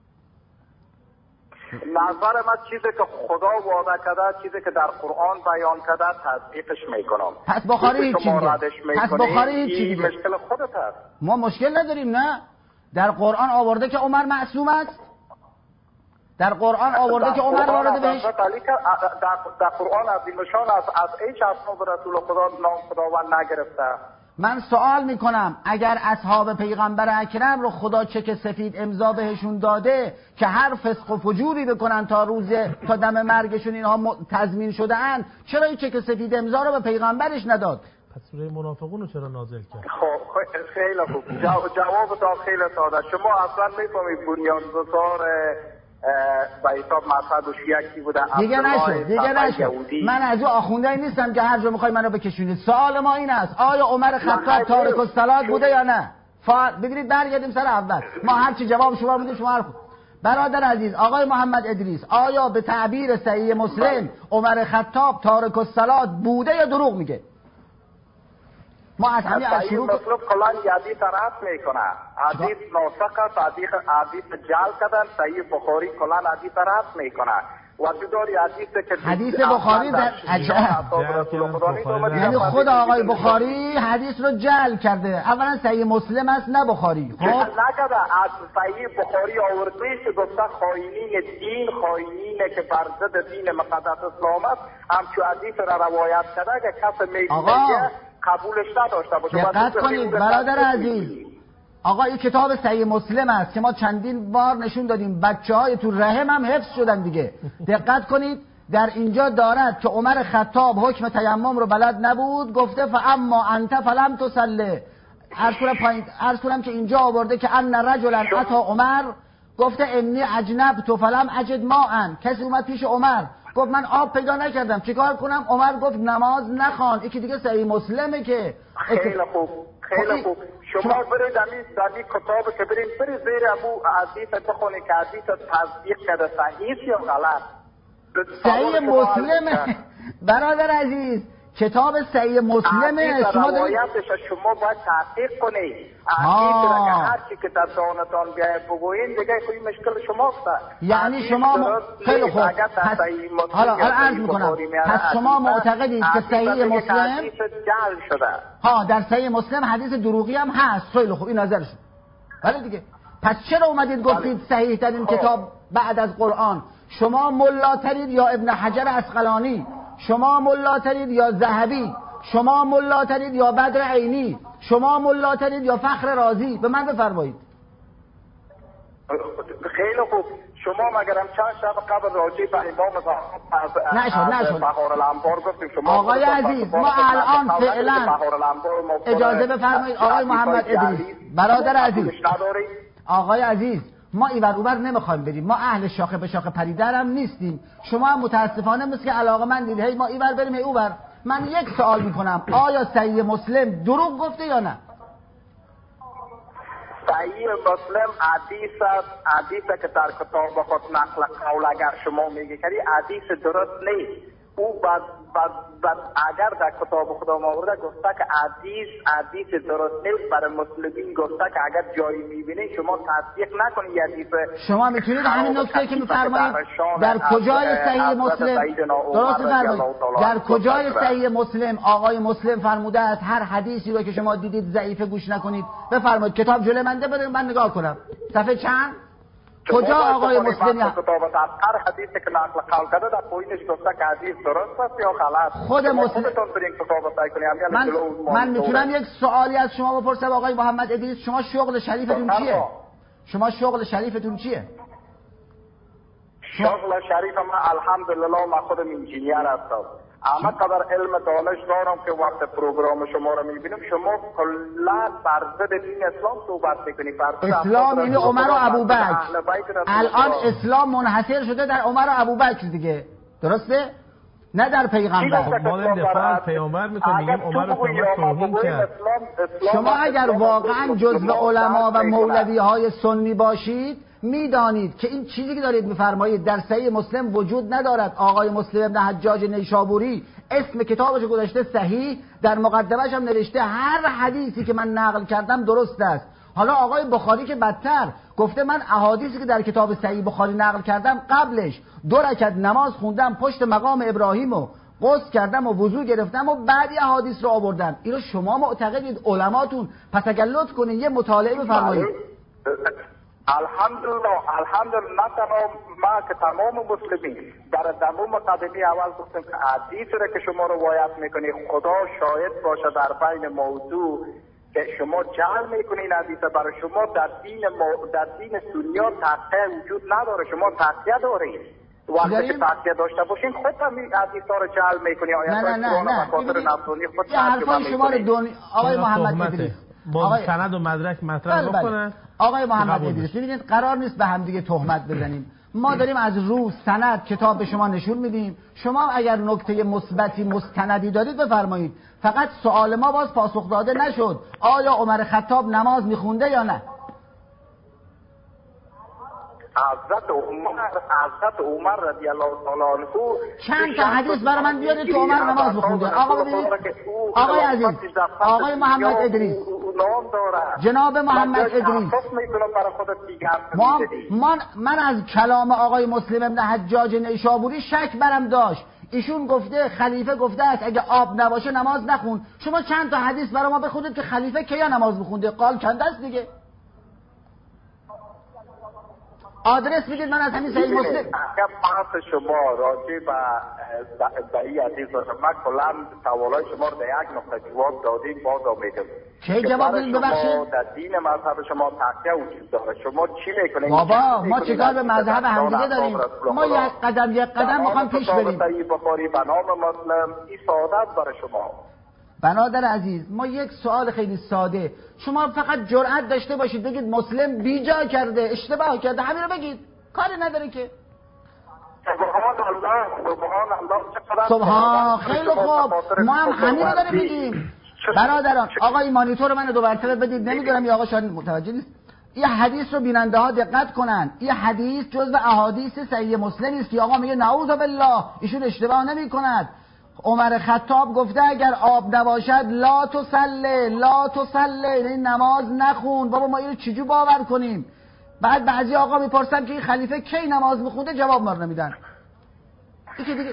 [SPEAKER 5] نظر من چیزی که خدا وعده کرده، چیزی که در قرآن بیان کرده تصدیقش میکنم.
[SPEAKER 1] پس بخاری چی میگه؟ پس بخاری چی میگه؟
[SPEAKER 5] مشکل خودت هست.
[SPEAKER 1] ما مشکل نداریم. نه در قرآن آورده که عمر معصوم است؟ در قرآن آورده که عمر وارد بهش؟
[SPEAKER 5] در قرآن عظیمشان از هیچ اصحاب رسول خدا نام خداوند نگرفته.
[SPEAKER 1] من سوال میکنم اگر اصحاب پیغمبر اکرم رو خدا چک سفید امضا بهشون داده که هر فسق و فجوری بکنن تا دم مرگشون اینها تضمین شده اند، چرا این چک سفید امضا رو به پیغمبرش نداد؟
[SPEAKER 2] پس سوره منافقون رو چرا نازل کرد؟
[SPEAKER 5] خب خیلی خوب. جواب تا خیلی ساده. شما اصلا میفهمید بنیانگذار با حساب مذهب شیعه بوده.
[SPEAKER 1] دیگه نشد. من از او آخونده‌ای نیستم که هر جا میخوای منو بکشونید. سوال ما این است آیا عمر خطاب تارک الصلات بوده یا نه؟ ببینید برگردیم سر اول. ما هر چی جواب شما میدیم شما برادر عزیز آقای محمد ادریس، آیا به تعبیر صحیح مسلم عمر خطاب تارک الصلات بوده یا دروغ میگه؟ ما از همین
[SPEAKER 5] شروع مطلب کلان یادی طرف میکنه. حدیث ناسخ حدیث جعل کردن صحیح بخاری کلان حدیث طرف میکنه. و دیداری
[SPEAKER 1] حدیث بخاری در یعنی خود آقای بخاری حدیث رو جعل کرده. اولا صحیح مسلم است نه بخاری. خب
[SPEAKER 5] نکرده از صحیح بخاری آورده که گفته خائنین دین، خائنین که بر ضد دین مقدس اسلام است، همچون حدیث را روایت کرده که کس میگه قبولش نداشته باشه.
[SPEAKER 1] دقت کنید برادر عزیز، آقا این کتاب صحیح مسلم است که ما چندین بار نشون دادیم، بچه‌های تو رحم هم حفظ شدن دیگه. دقت کنید در اینجا دارد که عمر خطاب حکم تیمم رو بلد نبود، گفته فاما انت فلم تصلی. عرض کنم که اینجا آورده که ان رجلا اتی عمر گفته انی اجنبت فلم اجد ماء. کسی اومد پیش عمر گفت من آب پیدا نکردم چیکار کنم؟ عمر گفت نماز نخوان. یکی دیگه صحیح مسلمه که
[SPEAKER 5] خیلی خوب خیلی خوب. شما برید در این کتاب که برید زیر ابو حدیث بخونید که حدیث تصدیق کرده صحیح یا غلط.
[SPEAKER 1] صحیح مسلمه برادر عزیز، کتاب صحیح مسلمه.
[SPEAKER 5] شما باید تحقیق کنید. حدیث را که هر چی که در دانتان بیاید بگوین دیگه کوئی مشکل شماست.
[SPEAKER 1] یعنی شما خیلی خوب حالا عرض میکنم پس شما معتقدید که صحیح مسلم
[SPEAKER 5] جعل شده
[SPEAKER 1] در صحیح مسلم حدیث دروغی هم هست. خیلی خوب این نظرشون. ولی دیگه پس چرا اومدید گفتید صحیح ترین کتاب بعد از قرآن؟ شما ملاترید یا ابن حجر عسقلانی، شما ملاترید یا ذهبی، شما ملاترید یا بدر عینی، شما ملاترید یا فخر رازی؟ به من بفرمایید.
[SPEAKER 5] خیلی خوب. شما مگرم چند شب قبل راجع به امام
[SPEAKER 1] نشد
[SPEAKER 5] بهار الانبار گفتیم. شما
[SPEAKER 1] آقای عزیز ما الان فعلا اجازه بفرمایید آقای محمد ادریس برادر عزیز، آقای عزیز ما ایور اوبر نمیخوایم بریم، ما اهل شاخه به شاخه پریدر هم نیستیم. شما هم متاسفانه مثل که علاقه من دید هی ما ایور بریم هی اوبر. من یک سوال میکنم آیا صحیح مسلم دروغ گفته یا نه؟
[SPEAKER 5] صحیح مسلم حدیث که در کتاب خود نقل قول اگر شما میگی کردی حدیث درست نیست. او بعد اگر در کتاب خدا آورده گفته که حدیث درست نیست، برای مسلمین گفته که اگر جایی میبینید شما تصدیق نکنید حدیث.
[SPEAKER 1] شما میتونید همین نکته که میفرمایید در کجای صحیح مسلم درست فرمایید، در کجای صحیح مسلم آقای مسلم فرموده است هر حدیثی رو که شما دیدید ضعیفه گوش نکنید؟ بفرمایید کتاب جلوی من بده من نگاه کنم. صفحه چند؟ کجا آقای مسلم
[SPEAKER 5] هر حدیثی که نقل قول کرده در پوینش گفته که حدیث درست است یا غلط؟
[SPEAKER 1] خود مسلم. من میتونم یک سوالی از شما بپرسم آقای محمد ادریس؟ شما شغل شریفتون چیه؟ شغل شریفتون چیه؟
[SPEAKER 5] شغل شریف من الحمدلله من خودم انجینیر هستم. اما قدر علم دانش دارم که وقت پروگرام شما رو میبینم شما کلا بر ضد دین اسلام صحبت میکنید.
[SPEAKER 1] اسلام یعنی عمر و ابوبکر. الان اسلام منحصر شده در عمر و ابوبکر دیگه، درسته؟ نه در پیغمبر.
[SPEAKER 2] ما دفاع از پیامبر میکنیم عمر و پیامبر توهین کرد.
[SPEAKER 1] شما اگر واقعا جزو علما و مولوی های سنی باشید میدانید که این چیزی که دارید میفرمایید در صحیح مسلم وجود ندارد. آقای مسلم ابن حجاج نیشابوری اسم کتابش گذاشته صحیح، در مقدمش هم نوشته هر حدیثی که من نقل کردم درست است. حالا آقای بخاری که بدتر گفته من احادیثی که در کتاب صحیح بخاری نقل کردم قبلش 2 رکعت نماز خوندم پشت مقام ابراهیم و غسل کردم و وضو گرفتم و بعدی احادیث رو آوردم. اینو شما معتقدید علماتون؟ پس اگر لطف کنین یه مطالعه بفرمایید.
[SPEAKER 5] الحمدلله نه تنها ما که تمام مسلمین در دمو مقدمی اول گفتم که حدیث را که شما روایت میکنید خدا شاهد باشه در بین موضوع که شما جعل میکنین حدیث برای شما در دین دنیا تقیه وجود نداره. شما تقیه دارید. وقتی که تقیه داشته باشین خود هم حدیث ها رو جعل میکنی.
[SPEAKER 1] یه حرفای شما رو آقای محمد ادریس
[SPEAKER 2] با سند و مدرک مطرح بکنن.
[SPEAKER 1] آقای محمد ادریس ببینید قرار نیست به هم دیگه تهمت بزنیم. ما داریم از رو سند کتاب به شما نشون میدیم. شما اگر نکته مثبتی مستندی دارید بفرمایید. فقط سوال ما باز پاسخ داده نشد آیا عمر خطاب نماز میخونده یا نه؟
[SPEAKER 5] حضرت عمر رضی الله تعالی عنه
[SPEAKER 1] چند تا حدیث برای من بیارید که عمر نماز بخونده. آقا ببینید آقای عزیز، آقای محمد ادریس، جناب محمد ادریس، من از کلام آقای مسلم ابن حجاج نیشابوری شک برم داشت. ایشون گفته خلیفه گفته است اگه آب نباشه نماز نخون. شما چند تا حدیث برای ما بخونید که خلیفه کیا نماز بخونده؟ قال کنده است دیگه. آدرس میدید من از همین صحیح مسلم.
[SPEAKER 5] اگر بحث شما راجع به این حدیث من کلا سوالای شما رو در یک نقطه جواب دادیم باز میگم.
[SPEAKER 1] چه جواب بدید ببخشید؟
[SPEAKER 5] در دین مذهب شما تقیه وجود داره. شما چی میکنید؟
[SPEAKER 1] بابا ما چیکار به مذهب همدیگه داریم؟ ما یک قدم میخوام پیش بریم.
[SPEAKER 5] صحیح بخاری به نام مسلم این سعادت برای شما.
[SPEAKER 1] برادر عزیز، ما یک سوال خیلی ساده، شما فقط جرأت داشته باشید بگید مسلم بیجا کرده، اشتباه کرده، همین رو بگید، کاری نداره که. سبحان خیلی خوب، ما هم همین رو داریم میگیم. برادران، آقا این مانیتور رو من 2 مرتبه بدید، نمیدونم یا آقا شاید متوجه نیست. این حدیث رو بیننده ها دقت کنن، این حدیث جزو احادیث صحیح مسلم است که آقا میگه نعوذ بالله ایشون اشتباه نمی کند. عمر خطاب گفته اگر آب نباشد لا تصلی، این نماز نخون. بابا ما اینو چجور باور کنیم؟ بعد بعضی آقا میپرسن که این خلیفه کی نماز میخونده، جواب ما رو نمیدن. این که دیگه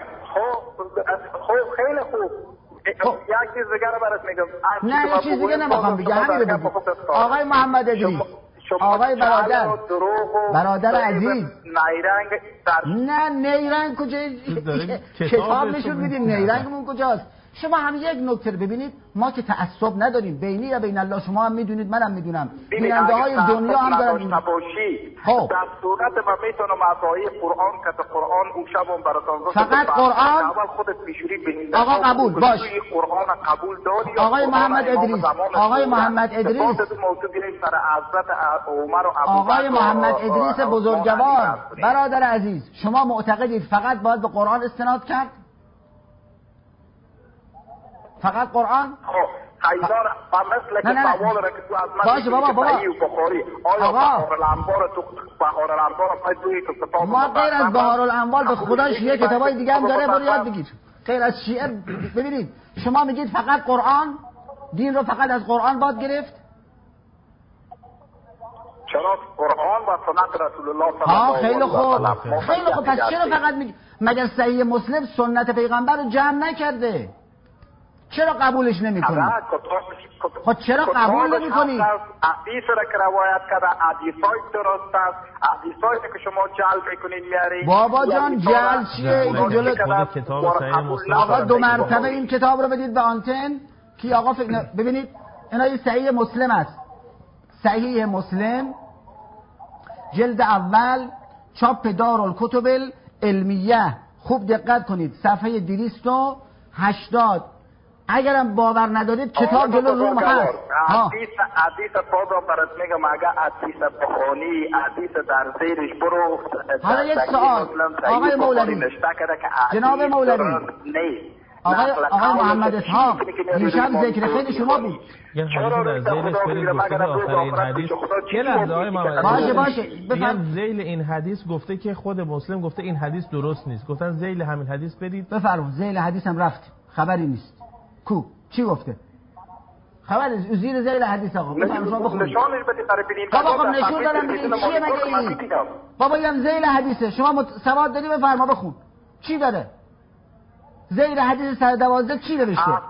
[SPEAKER 5] خب خیلی خوب. یک چیز دیگه رو برات میگم.
[SPEAKER 1] نه یه چیز دیگه نمیخوام بگم، همین رو بگم. آقای محمد ادریس، آقای برادر عزیز، نه نیرنگ کجای کتاب نشون میدیم، نیرنگمون کجاست؟ شما هم یک نکته ببینید، ما که تعصب نداریم، بینی یا بین الله، شما هم میدونید منم میدونم، بیننده های دنیا هم دارن.
[SPEAKER 5] خب در صورت ما میتونم عطای قرآن که قرآن اون شبم براتون
[SPEAKER 1] فقط قرآن
[SPEAKER 5] اول خودت میشوری بیننده
[SPEAKER 1] آقا قبول باش.
[SPEAKER 5] قرآن قبول داری
[SPEAKER 1] آقای محمد ادریس، آقای محمد ادریس، آقای محمد ادریس بزرگوار، برادر عزیز، شما معتقدید فقط باید به قرآن استناد کرد؟ فقط قرآن؟
[SPEAKER 5] خب خیزان مثل که سوال را که تو از من
[SPEAKER 1] باشه بابا
[SPEAKER 5] بخاری آیا بهار الانوار تو بهار الانوار پای تو کتاب
[SPEAKER 1] ما غیر از بهار الانوار به خداش یه کتابای دیگه هم داره، برو یاد بگیر. غیر از شیعه ببینید، شما میگید فقط قرآن، دین رو فقط از قرآن باید گرفت؟
[SPEAKER 5] چرا قرآن و سنت رسول الله صلی الله علیه
[SPEAKER 1] خیلی خوب، خیلی خوب. پس چرا فقط مگر صحیح مسلم سنت پیغمبر رو جمع نکرده؟ چرا قبولش نمی‌کنی؟ خب چرا قبول نمی‌کنی؟
[SPEAKER 5] حدیث را که روایت کرده، حدیثای درست است، حدیثایی که شما جعل می‌کنید میارید.
[SPEAKER 1] بابا جان جعل چیه؟ این جلو
[SPEAKER 2] کتاب صحیح مسلم.
[SPEAKER 1] آقا 2 مرتبه این کتاب رو بدید به آنتن کی آقا ببینید اینا این صحیح مسلم است. صحیح مسلم جلد اول چاپ دارالکتب العلمیه، خوب دقت کنید، صفحه 280. اگرم باور ندارید کتاب جلو روم هست.
[SPEAKER 5] حدیث پادام برات میگم، اگر حدیث بخونی، حدیث در زیرش برو.
[SPEAKER 1] حالا یک سوال آقای مولوی، جناب مولوی، آقای محمد اسحاق، دیشب ذکر خیلی شما بود.
[SPEAKER 2] یه حدیث در زیلش برید گفته آخرین حدیث. یه لحظه آقای محمد،
[SPEAKER 1] باشه
[SPEAKER 2] بفرمایید. زیل این حدیث گفته که خود مسلم گفته این حدیث درست نیست، گفتن زیل همین حدیث برید.
[SPEAKER 1] بفرمایید. زیل حدیث هم رفت، خبری نیست. کو چی گفته؟ خبر زیر زیل حدیث آقا بفرمایید شما بخونید.
[SPEAKER 5] نشونش بدید برای ببینید.
[SPEAKER 1] بابا خب نشون دارم ببین چیه مگه این؟ بابا اینم زیل حدیثه، شما سواد داری بفرما بخون. چی داره؟ زیر حدیث 112 چی نوشته؟
[SPEAKER 5] اصلا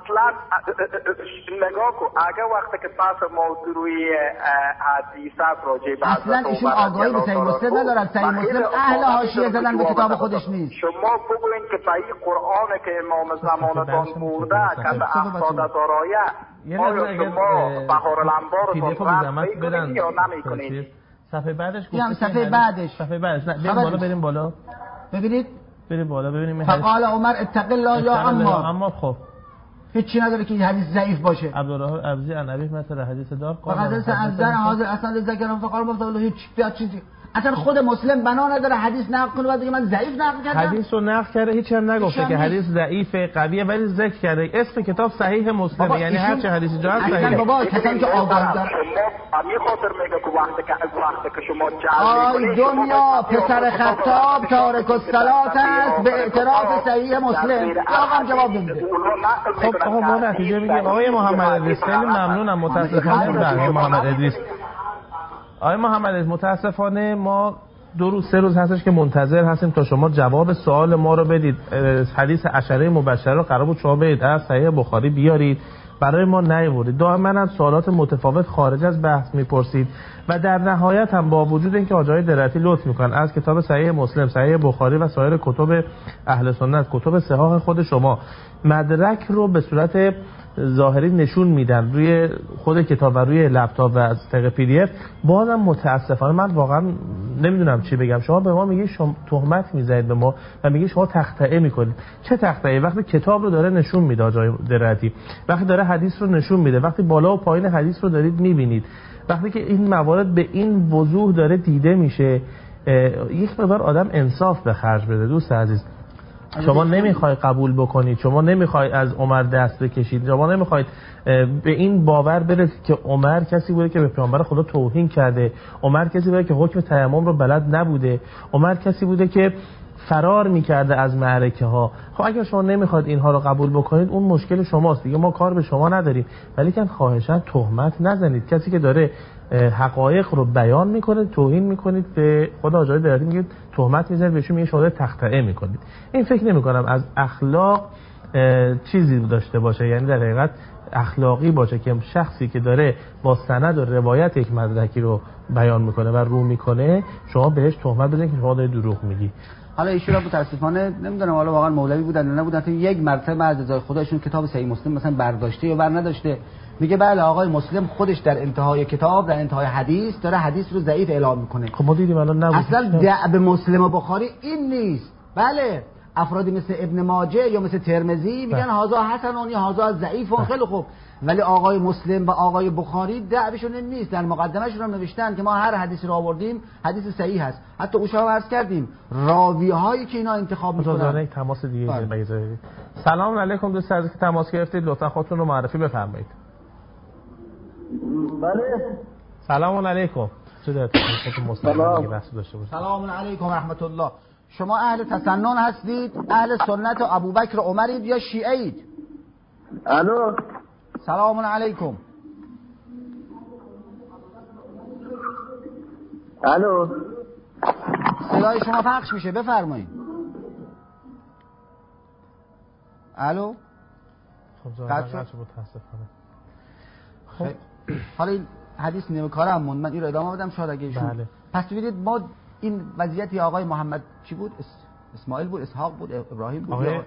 [SPEAKER 5] نگاه کن، اگه وقتی که پس موضوعی حدیثات راجع به
[SPEAKER 1] اصلا ایشون آگاهی به صحیح مسلم ندارد. صحیح مسلم اهل حاشیه زدن به کتاب خودش نیست.
[SPEAKER 5] شما بگوین که صحیح قرآن که امام زمانتان برده که به احساد دارایه آیا شما بهار الانوار رو تنظیم میکنید یا نمیکنید؟
[SPEAKER 2] صفحه بعدش
[SPEAKER 1] گفتیم صفحه بعدش
[SPEAKER 2] نه بریم بالا
[SPEAKER 1] ببینید،
[SPEAKER 2] بریم بالا ببینیم.
[SPEAKER 1] فقال عمر اتق الله یا
[SPEAKER 2] اما خب
[SPEAKER 1] هیچی نداره که این حدیث ضعیف باشه.
[SPEAKER 2] عبدالرحمن ابزی عن ابی مثلا حدیث دار
[SPEAKER 1] فقط از حاضر اصلا ذکرم فقال مفتاح هیچ چیزی اصلا خود مسلم بنا نداره حدیث نقل کنه بعد بگه من ضعیف نقل کردم.
[SPEAKER 2] حدیث رو نقل کرده، هیچ هم نگفته که حدیث ضعیفه قویه، ولی ذکر کرده اسم کتاب صحیح مسلم، یعنی هر چه حدیثی جا هست صحیح.
[SPEAKER 1] بابا کسانی که آگاه دارن
[SPEAKER 5] همین خاطر میگه که وقتی که شما جعل
[SPEAKER 1] میکنید دنیا پسر خطاب تارک الصلات است به اعتراف صحیح مسلم. آقا جواب نمیده.
[SPEAKER 2] خب آقا ما نتیجه میگه آقای محمد ادریس خیلی ممنونم. متاسفانه محمد ادریس آقای محمد ادریس متاسفانه ما 2-3 روز هستش که منتظر هستیم تا شما جواب سوال ما رو بدید. حدیث عشره مبشره رو قرار بود شما برید از صحیح بخاری بیارید، برای ما نیاورید. دائما از سوالات متفاوت خارج از بحث میپرسید و در نهایت هم با وجود اینکه آقای درتی لطف میکنن از کتاب صحیح مسلم، صحیح بخاری و سایر کتب اهل سنت، کتب صحاح خود شما مدرک رو به صورت ظاهری نشون میدن روی خود کتاب و روی لپتاپ و از طریق PDF، بازم متاسفانه من واقعا نمیدونم چی بگم. شما به ما میگی شما تهمت میزنید به ما و میگی شما تخطئه میکنید. چه تخطئه؟ وقتی کتاب رو داره نشون میده آقای درتی، وقتی داره حدیث رو نشون میده، وقتی بالا و پایین حدیث رو دارید میبینید، وقتی که این موارد به این وضوح داره دیده میشه، یک مقدار آدم انصاف به خرج بده. دوست عزیز، شما نمیخوای قبول بکنید، شما نمیخوای از عمر دست بکشید، شما نمیخواید به این باور برسید که عمر کسی بوده که به پیامبر خدا توهین کرده، عمر کسی بوده که حکم تیمم رو بلد نبوده، عمر کسی بوده که فرار میکرده از معرکه ها. خب اگر شما نمیخواید اینها رو قبول بکنید، اون مشکل شماست دیگه، ما کار به شما نداریم. ولی که خواهشاً تهمت نزنید. کسی که داره حقایق رو بیان میکنه توهین میکنید به خدا. آجای درتی میگید تهمت میزنید بهشون، میگه شما تخطئه میکنید. این فکر نمیکنم از اخلاق چیزی داشته باشه، یعنی در حقیقت اخلاقی باشه که شخصی که داره با سند و روایت یک مدرکی رو بیان میکنه و رو میکنه شما بهش تهمت بزنید که شما دارید دروغ میگی.
[SPEAKER 1] حالا ایشون متاسفانه نمیدونم حالا واقعا مولوی بودن یا نبودن، تا یک مرتبه از رضای خدایشون کتاب صحیح مسلم مثلا برداشته یا بر نداشته، میگه بله آقای مسلم خودش در انتهای کتاب، در انتهای حدیث داره حدیث رو ضعیف اعلام میکنه.
[SPEAKER 2] خب ما دیدیم الان نبود.
[SPEAKER 1] اصلا دعب مسلم و بخاری این نیست. بله افرادی مثل ابن ماجه یا مثل ترمذی میگن هازا حسنون یا هازا ضعیف، خیلی خوب، ولی آقای مسلم و آقای بخاری دعوشون این نیست. در مقدمه‌شون هم نوشتن که ما هر حدیثی رو آوردیم حدیث صحیح هست. حتی اوشا عرض کردیم راوی هایی که اینا انتخاب میکنن.
[SPEAKER 2] تماس دیگه بگذارید. سلام علیکم دوست عزیز که تماس گرفتید، لطفا خودتون رو معرفی بفرمایید.
[SPEAKER 6] بله
[SPEAKER 2] سلام علیکم.
[SPEAKER 1] سلام علیکم رحمت الله. شما اهل تسنن هستید؟ اهل سنت ابوبکر عمرید یا شیعه اید؟
[SPEAKER 6] الو
[SPEAKER 1] سلام علیکم.
[SPEAKER 6] الو
[SPEAKER 1] صدای شما پخش میشه، بفرمایید. الو
[SPEAKER 2] قطع شد متاسفانه.
[SPEAKER 1] خب حالا این حدیث نیمه کارم موند، من این رو ادامه بدم شاید اگه ایشون.
[SPEAKER 2] بله.
[SPEAKER 1] پس ببینید ما این وضعیتی آقای محمد چی بود؟ اسماعیل بود، اسحاق بود، ابراهیم بود،
[SPEAKER 2] آقای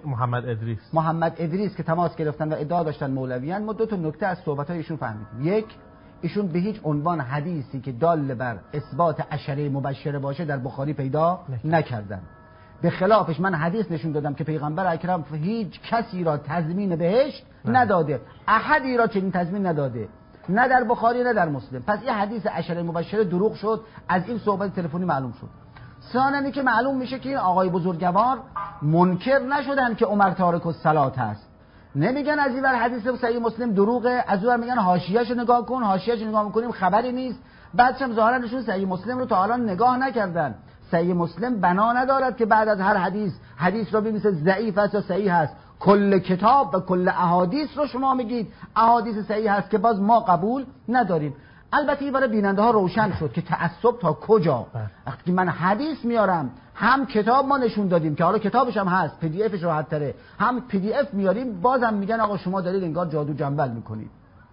[SPEAKER 2] محمد ادریس که تماس گرفتن و ادعا داشتن مولویان. ما دو تا نکته از صحبت‌های ایشون فهمیدیم. یک، ایشون به هیچ عنوان حدیثی که دال بر اثبات عشره مبشره باشه در بخاری پیدا نکردن. به خلافش من حدیث نشون دادم که پیغمبر اکرم هیچ کسی را تضمین بهشت نداده، احدی را چنین تضمین نداده، نه در بخاری نه در مسلم. پس این حدیث عشره مبشره دروغ شد. از این صحبت تلفنی معلوم شد. ثانیاً که معلوم میشه که این آقای بزرگوار منکر نشدن که عمر تارک الصلات هست. نمیگن از این ور حدیث صحیح مسلم دروغه، از اون ور میگن حاشیه‌شو نگاه کن، حاشیه‌شو نگاه میکنیم خبری نیست. بعدش هم ظاهرا نشون صحیح مسلم رو تا حالا نگاه نکردن. صحیح مسلم بنا ندارد که بعد از هر حدیث رو ببینید ضعیف است یا صحیح است. کل کتاب و کل احادیث رو شما میگید احادیث صحیح هست که باز ما قبول نداریم. البته این برای بیننده ها روشن شد که تعصب تا کجا. وقتی که من حدیث میارم، هم کتاب ما نشون دادیم که حالا کتابش هم هست، پی دی افش راحت تره، هم پی دی اف میاریم، بازم میگن آقا شما دارید انگار جادو جنبل میکنید.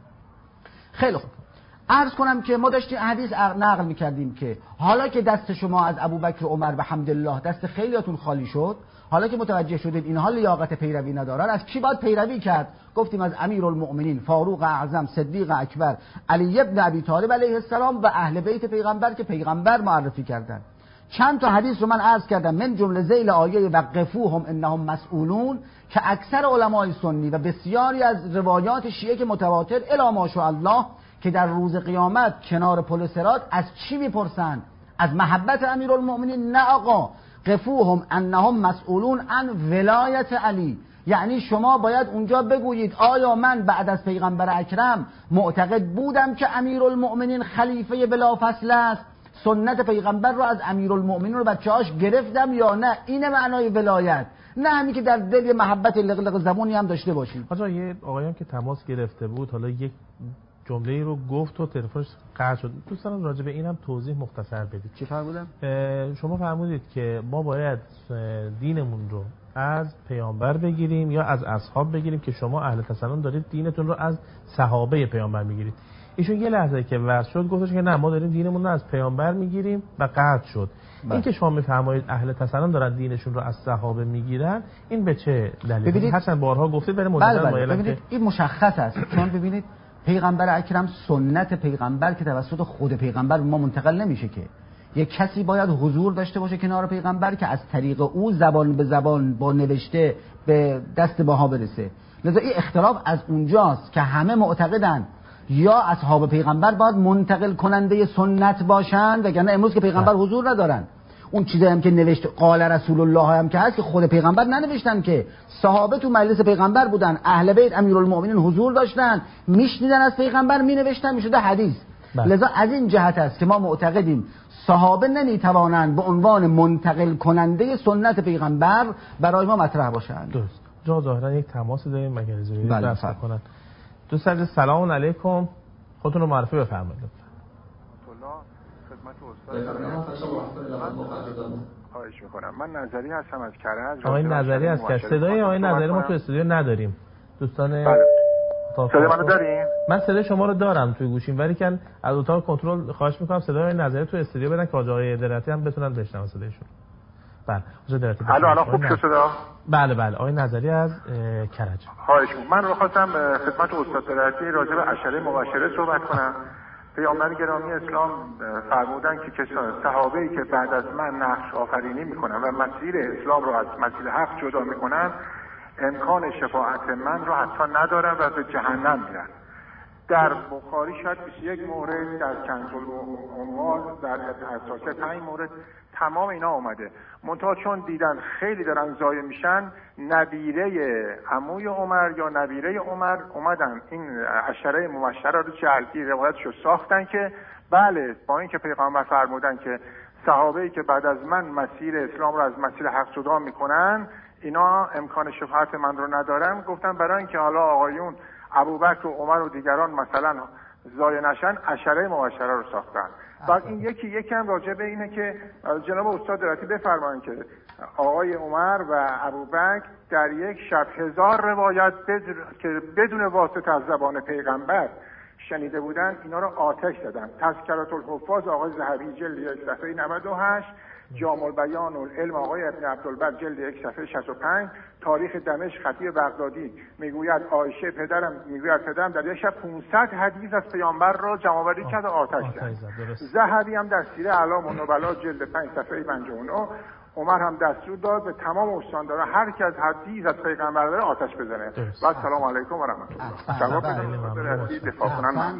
[SPEAKER 2] خیلی خوب، عرض کنم که ما داشتیم حدیث نقل میکردیم که حالا که دست شما از ابوبکر و عمر به حمدالله دست خیلیاتون خالی شد، حالا که متوجه شدید اینها لیاقت پیروی ندارن، از کی باید پیروی کرد؟ گفتیم از امیرالمؤمنین فاروق اعظم، صدیق اکبر، علی ابن ابی طالب علیه السلام و اهل بیت پیغمبر که پیغمبر معرفی کردن. چند تا حدیث رو من عرض کردم، من جمله ذیل آیه وقفوهم انهم مسئولون، که اکثر علمای سنی و بسیاری از روایات شیعه که متواتر الی ماشاءالله که در روز قیامت کنار پل صراط از چی میپرسن؟ از محبت امیرالمؤمنین؟ نه آقا، قفوهم انهم مسئولون عن ولایت علی. یعنی شما باید اونجا بگویید آیا من بعد از پیغمبر اکرم معتقد بودم که امیرالمؤمنین خلیفه بلافصل است، سنت پیغمبر رو از امیرالمؤمنین رو بچه‌هاش گرفتم یا نه؟ این معنای ولایت، نه همین که در دل محبت لغلق زبونی هم داشته باشید. آقا یه آقایان که تماس گرفته بود حالا یک جمله رو گفت و تلفنش قطع شد، دوست دارم راجع به اینم توضیح مختصر بدید.
[SPEAKER 1] چی فرمودم؟
[SPEAKER 2] شما فرمودید که ما باید دینمون رو از پیامبر بگیریم یا از اصحاب بگیریم، که شما اهل تسنن دارید دینتون رو از صحابه پیامبر میگیرید. ایشون یه لحظه که وصل شد گفتش که نه ما داریم دینمون رو از پیامبر میگیریم و قطع شد. این که شما میفرمایید اهل تسنن دارن دینشون رو از صحابه میگیرن، این به چه دلیلی؟ هرچند بارها گفتید برای مجدد
[SPEAKER 1] ببینید این مشخص است، چون ببینید پیغمبر اکرم سنت پیغمبر که توسط خود پیغمبر ما منتقل نمیشه که یک کسی باید حضور داشته باشه کنار پیغمبر که از طریق او زبان به زبان با نوشته به دست ماها برسه. لذا این اختلاف از اونجاست که همه معتقدن یا اصحاب پیغمبر باید منتقل کننده سنت باشن، وگرنه امروز که پیغمبر حضور ندارن. اون چیزی هم که نوشته قال رسول الله هم که هست که خود پیغمبر ننوشتن، که صحابه تو مجلس پیغمبر بودن، اهل بیت امیرالمومنین حضور داشتن، میشنیدن از پیغمبر، مینوشتن، میشده حدیث. لذا از این جهت است که ما معتقدیم صحابه نمیتوانند به عنوان منتقل کننده سنت پیغمبر برای ما مطرح باشند.
[SPEAKER 2] درست. جا ظاهرا یک تماس داریم مگر اجازه درس کنن. دوستان سلام علیکم، خودتون رو معرفی بفرمایید.
[SPEAKER 5] خواهش میکنم. من نظری هستم از کرج.
[SPEAKER 2] آقای نظری از کرج. صدای آقای نظری ما تو استودیو نداریم. دوستان
[SPEAKER 5] بله. صدای منو داریم؟
[SPEAKER 2] من صدای شما رو دارم توی گوشیم، ولی که از اتاق کنترل خواهش میکنم صدای آقای نظری تو استودیو بدن که آقای درتی هم بتونن بشنون صدایشون. بله. آقای درتی.
[SPEAKER 5] الان خوب شد صدا؟
[SPEAKER 2] بله. آقای نظری از کرج.
[SPEAKER 5] خواهش میکنم. من رو خواستم خدمت استاد درتی راجع به عشره مبشره صحبت کنم. پیامبر گرامی اسلام فرمودن که صحابه‌ای که بعد از من نقش آفرینی میکنن و مسیر اسلام رو از مسیر حق جدا میکنن امکان شفاعت من رو حتی ندارن و به جهنم میرن. در بخاری شاید 21 مورد، در کنز الاموال در اساس 5 مورد تمام اینا اومده. منتها چون دیدن خیلی دارن ضایع میشن، نبیره عموی عمر یا نبیره عمر اومدن این عشره مبشره رو جلبی روایتشو ساختن که بله با این که پیغمبر فرمودن که صحابه‌ای که بعد از من مسیر اسلام رو از مسیر حق جدا میکنن اینا امکان شفاعت من رو ندارن. گفتن برای اینکه حالا آقایون ابوبکر و عمر و دیگران مثلا ضایع نشن عشره مبشره رو ساختن. بعد این یکی هم راجع به اینه که جناب استاد درتی بفرمایید که آقای عمر و ابوبکر در یک شب 1000 روایت که بدون واسطه از زبان پیغمبر شنیده بودن اینا رو آتش زدن. تذکرات الحفاظ آقای ذهبی جلد 1 صفحه 98، جامع البیان العلم آقای ابن عبدالبر جلد 1 صفحه 65، تاریخ دمشق خطیب بغدادی میگوید عایشه پدرم در یک شب 500 حدیث از پیامبر را جمع‌آوری کرد و آتش زد. ذهبی هم در سیره اعلام النبلا جلد 5 صفحه 59 عمر هم دستور داد به تمام استانداران هر کی از حدیث از پیغمبر داره آتش بزنه. و السلام علیکم و رحمت الله. جواب بدید دفاع کنن.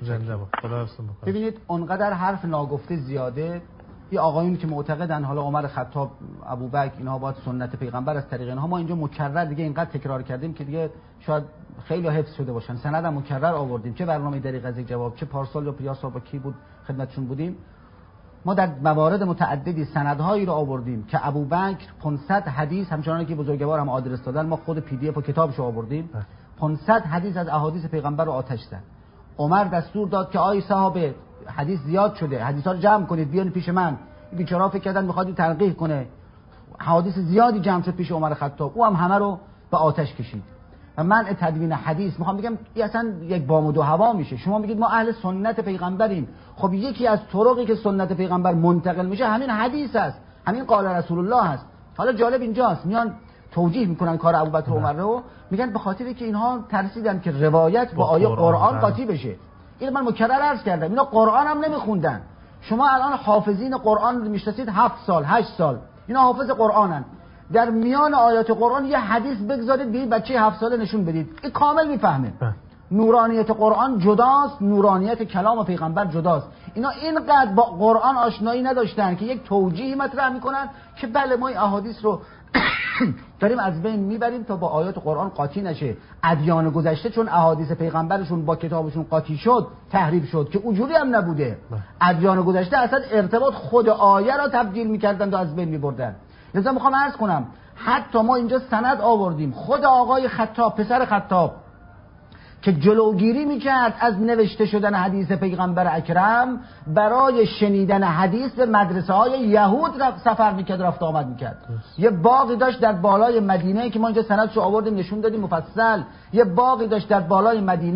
[SPEAKER 1] ببینید اونقدر حرف ناگفته زیاده. این آقایونی که معتقدن حالا عمر خطاب، ابوبکر اینها باید سنت پیغمبر از طریق اینها، ما اینجا مکرر دیگه اینقدر تکرار کردیم که دیگه شاید خیلی حفظ شده باشن. سندم مکرر آوردیم، چه برنامه دریغ از یک جواب، چه پارسال یا پیاسال با کی بود خدمتشون بودیم. ما در موارد متعددی سندهایی رو آوردیم که ابوبکر 500 حدیث، همچنان که بزرگوار هم آدرس دادن، ما خود پی دی اف و کتابشو آوردیم، 500 حدیث از احادیث پیغمبر رو آتش زد. عمر دستور داد که آی صحابه حدیث زیاد شده، حدیثا رو جمع کنید بیان پیش من. این بیچاره‌ها فکر کردن می‌خواد تنقیح کنه، حدیث زیادی جمع شد پیش عمر خطاب، او هم همه رو به آتش کشید. و منع تدوین حدیث، میخوام بگم این اصلا یک بام و دو هوا میشه. شما میگید ما اهل سنت پیغمبریم، خب یکی از طرقی که سنت پیغمبر منتقل میشه همین حدیث است، همین قال رسول الله است. حالا جالب اینجاست میان توجیه میکنن کار ابوبکر و عمر رو، میگن به خاطری که اینها ترسیدن که روایت با آیه قرآن قاطی بشه. این من مکرر عرض کردم، اینا قرآن هم نمیخوندن. شما الان حافظین قرآن رو میشناسید 7 سال 8 سال اینا حافظ قرآنن، در میان آیات قرآن یه حدیث بگذارید به بچه 7 ساله نشون بدید، این کامل میفهمه. نورانیت قرآن جداست، نورانیت کلام پیغمبر جداست. اینا اینقدر با قرآن آشنایی نداشتن که یک توجیهی مطرح میکنن که بله ما این احادیث رو داریم از بین میبریم تا با آیات قرآن قاطی نشه. ادیان گذشته چون احادیث پیغمبرشون با کتابشون قاطی شد تحریف شد، که اونجوری هم نبوده. ادیان گذشته اصلا ارتباط خود آیه را تبدیل میکردن و از بین میبردن. لذا میخوام عرض کنم حتی ما اینجا سند آوردیم، خود آقای خطاب پسر خطاب که جلوگیری میکرد از نوشته شدن حدیث پیغمبر اکرم، برای شنیدن حدیث به مدرسه های یهود سفر میکرد، رفت آمد میکرد. یه باغی داشت در بالای مدینه که ما اینجا سندشو آوردیم نشون دادیم مفصل، یه باغی داشت در بالای مدینه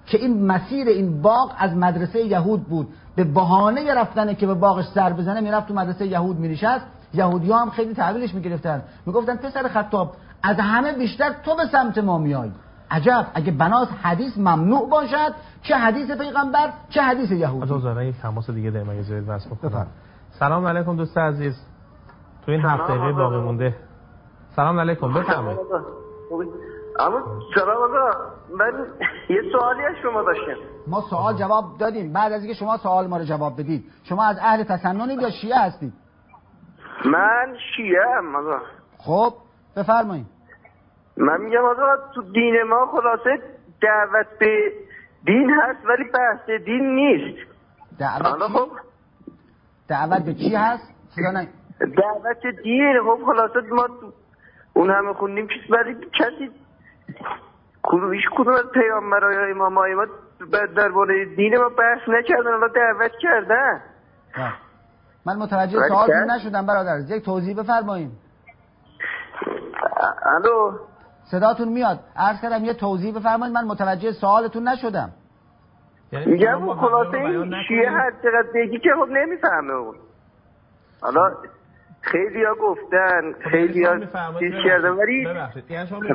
[SPEAKER 1] که این مسیر این باغ از مدرسه یهود بود، به بهانه رفتن که به باغش سر بزنه میرفت تو مدرسه یهود مینشست. یهودی‌ها هم خیلی تحویلش میگرفتن، میگفتن پسر خطاب از همه بیشتر تو به سمت ما میای. عجب، اگه بناس حدیث ممنوع باشد، چه حدیث پیغمبر چه حدیث یهودی.
[SPEAKER 2] از یک تماس دیگه داریم اگه جای واسه بکنم. سلام علیکم دوست عزیز، تو این 7 دقیقه باقی مونده. سلام علیکم، بفرمایید.
[SPEAKER 6] اما سلام آقا، من یه سوالی از شما داشتم.
[SPEAKER 1] ما سوال جواب دادیم. بعد از اینکه شما سوال ما رو جواب بدید، شما از اهل تسننید یا شیعه هستید؟
[SPEAKER 6] من شیعه ام آقا.
[SPEAKER 1] خب بفرمایید.
[SPEAKER 6] من میگم آقا تو دین ما خلاصه دعوت به دین هست ولی بحث دین نیست.
[SPEAKER 1] دعوت به چی هست؟
[SPEAKER 6] دعوت دین. خب خلاصه ما اون همه خوندیم که ولی کسی کدوم از پیامبرای یا امامای ما درباره دین ما بحث نکردن، الله دعوت کردن.
[SPEAKER 1] من متوجه سوالتون نشدم برادر، یک توضیح بفرمایید.
[SPEAKER 6] الو
[SPEAKER 1] صداتون میاد، عرض کردم یه توضیح بفرمایید، من متوجه سوالتون نشدم.
[SPEAKER 6] میگم خلاصه این شیعه هر چقدر بگی که خب نمیفهمه اون. حالا خیلی ها گفتن خیلی ها چیز کردن ولی
[SPEAKER 2] یعنی شما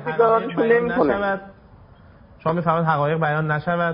[SPEAKER 2] میفهمید حقایق بیان نشود؟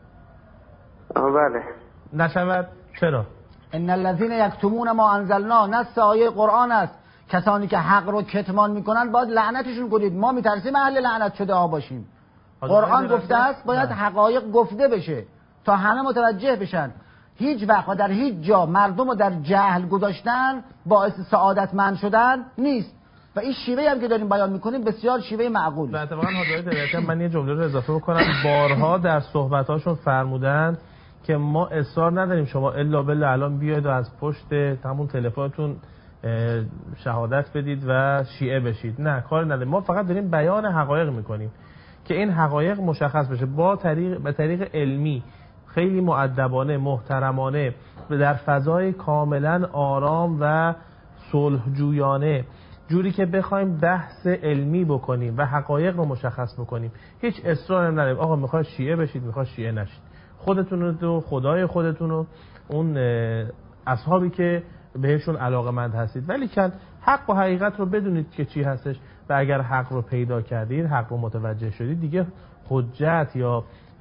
[SPEAKER 6] بله
[SPEAKER 2] نشود. چرا؟
[SPEAKER 1] ان الذين یکتمون ما انزلنا، نص آیه قرآن است. کسانی که حق رو کتمان میکنن باید لعنتشون کنید. ما میترسیم اهل لعنت شده ها باشیم. قرآن گفته است باید حقایق گفته بشه تا همه متوجه بشن. هیچ وقت و در هیچ جا مردم رو در جهل گذاشتن باعث سعادتمند شدن نیست. و این شیوهی هم که داریم بیان میکنیم بسیار شیوه معقول.
[SPEAKER 2] به اتفاقا حاضرای دلایتی من یه جمله رو اضافه بکنم. بارها در صحبتاشون فرمودن که ما اصرار نداریم شما الا بالله الان بیاید و از پشت همون تلفنتون شهادت بدید و شیعه بشید. نه، کار نداریم. ما فقط داریم بیان حقایق میکنیم که این حقایق مشخص بشه به طریق علمی، خیلی مؤدبانه، محترمانه، در فضای کاملا آرام و صلحجویانه، جوری که بخوایم بحث علمی بکنیم و حقایق رو مشخص بکنیم. هیچ اصرار نداریم آقا میخواد شیعه بشید، میخواد شیعه نشید. خودتون رو، خدای خودتون رو، اون اصحابی که بهشون علاقه‌مند هستید، ولی کن حق و حقیقت رو بدونید که چی هستش و اگر حق رو پیدا کردید، حق رو متوجه شدید، دیگه حجت یا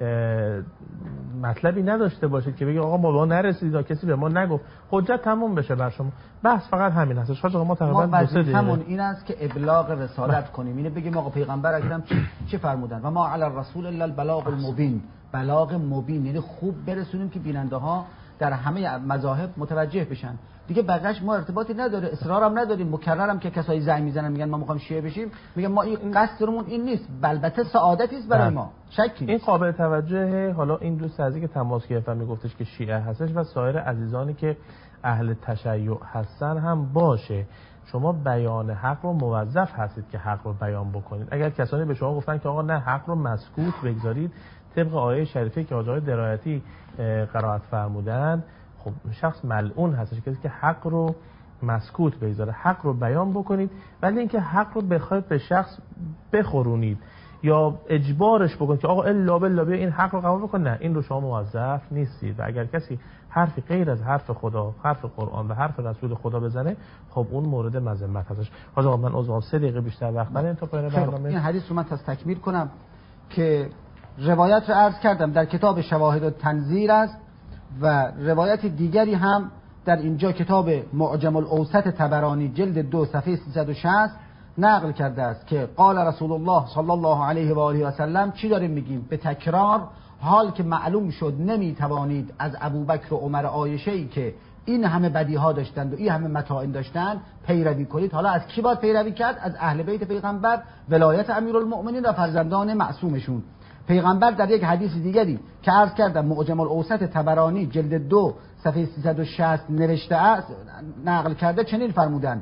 [SPEAKER 2] مطلبی نداشته باشید که بگید آقا ما به ما نرسید، کسی به ما نگفت. حجت تموم بشه بر شما. بحث فقط همین هستش. حاج آقا ما تقریبا
[SPEAKER 1] همون این است که ابلاغ رسالت کنیم. اینه بگیم آقا پیغمبر اکرم چه فرمودن؟ و ما علی الرسول الا البلاغ المبین. بلاغ مبین یعنی خوب برسونیم که بیننده ها در همه مذاهب متوجه بشن. دیگه بقیش ما ارتباطی نداره، اصرارم نداریم. مکررم که کسایی زنگ میزنن میگن ما میخوایم شیعه بشیم، میگم ما این قصدمون این نیست، البته سعادتی است برای ما، شکی
[SPEAKER 2] این قابل توجهه. حالا این دوست عزیزی که تماس گرفتن میگفتش که شیعه هستش و سایر عزیزانی که اهل تشیع هستن هم باشه، شما بیان حق رو موظف هستید که حق رو بیان بکنید. اگر کسانی به شما گفتن که آقا نه حق رو مسکوت بگذارید، طبق آیه شریفه که آقای درایتی قرائت فرمودن، خب شخص ملعون هستش کسی که حق رو مسکوت بگذاره. حق رو بیان بکنید، ولی اینکه حق رو بخواید به شخص بخورونید یا اجبارش بکنید که آقا الا بالله بیا این حق رو قبول بکن، نه، این رو شما موظف نیستید. و اگر کسی حرفی غیر از حرف خدا، حرف قرآن و حرف رسول خدا بزنه، خب اون مورد مذمت هستش. حاج آقا من عذرخواهم 3 دقیقه بیشتر وقت ندارم تا پایان برنامه.
[SPEAKER 1] این حدیث رو من تکمیل کنم که روایت رو عرض کردم در کتاب شواهد و تنظیر است و روایت دیگری هم در اینجا کتاب معجم الاوسط طبرانی جلد 2 صفحه 360 نقل کرده است که قال رسول الله صلی الله علیه و آله و سلم. چی داریم میگیم؟ به تکرار، حال که معلوم شد نمیتوانید از ابوبکر و عمر عایشه‌ای که این همه بدیها داشتند و این همه متاعن داشتند پیروی کنید. حالا از کی باید پیروی کرد؟ از اهل بیت پیغمبر، ولایت امیرالمؤمنین و فرزندان معصومشون. پیغمبر در یک حدیث دیگری که عرض کردم معجم الاوسط طبرانی جلد 2 صفحه 360 نوشته است، نقل کرده، چنین فرمودند: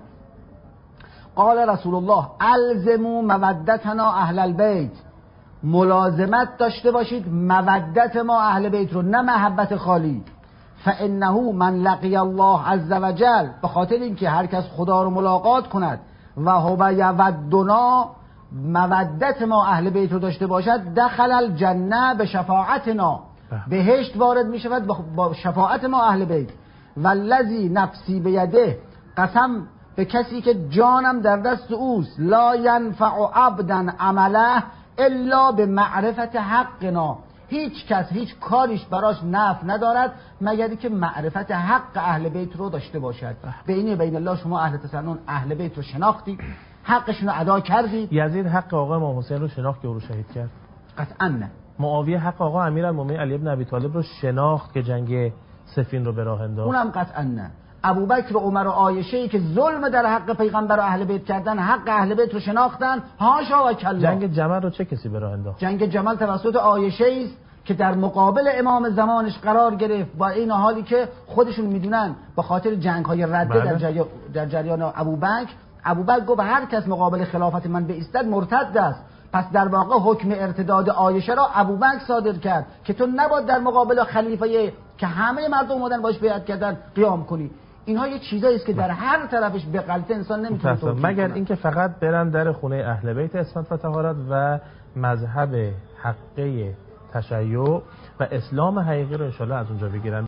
[SPEAKER 1] قال رسول الله الزموا مودتنا اهل البیت. ملازمت داشته باشید مودت ما اهل بیت رو، نه محبت خالی. فانه من لقی الله عز وجل، به خاطر اینکه هر کس خدا رو ملاقات کند، و هو یودنا، مودت ما اهل بیت رو داشته باشد، دخل الجنه به شفاعتنا، بهشت وارد می شود با شفاعت ما اهل بیت. والذی نفسی بیده، قسم به کسی که جانم در دست اوست، لا ینفع عبدا عمله الا به معرفت حقنا، هیچ کس هیچ کاریش براش نفع ندارد مگر که معرفت حق اهل بیت رو داشته باشد. بین الله شما اهل تسنن اهل بیت رو شناختید، حقشون رو ادا کردید.
[SPEAKER 2] یزید حق آقا امام حسین رو شناخت که او رو شهید کرد؟
[SPEAKER 1] قطعا نه.
[SPEAKER 2] معاویه حق آقا امیرالمومنین علی بن ابی طالب رو شناخت که جنگ صفین رو به راه انداخت؟
[SPEAKER 1] اونم قطعا نه. ابوبکر و عمر و عایشه که ظلم در حق پیغمبر و اهل بیت کردن، حق اهل بیت رو شناختن، هاشا و کلا.
[SPEAKER 2] جنگ جمل رو چه کسی به راه انداخت؟
[SPEAKER 1] جنگ جمل توسط عایشه است که در مقابل امام زمانش قرار گرفت، با این حالی که خودشون میدونن به خاطر جنگ‌های رده در جریان ابوبکر گفت هر کس مقابل خلافت من بایستد مرتد است. پس در واقع حکم ارتداد عایشه را ابوبکر صادر کرد که تو نباید در مقابل خلیفه که همه مردم اومدن باش بیعت کردن قیام کنی. اینها یه چیزایی است که در هر طرفش به غلطه انسان نمیتونه توجیه
[SPEAKER 2] مگر اینکه فقط برن در خونه اهل بیت عصمت و طهارت و مذهب حقه تشیع و اسلام حقیقی رو ان شاء الله از اونجا بگیرن.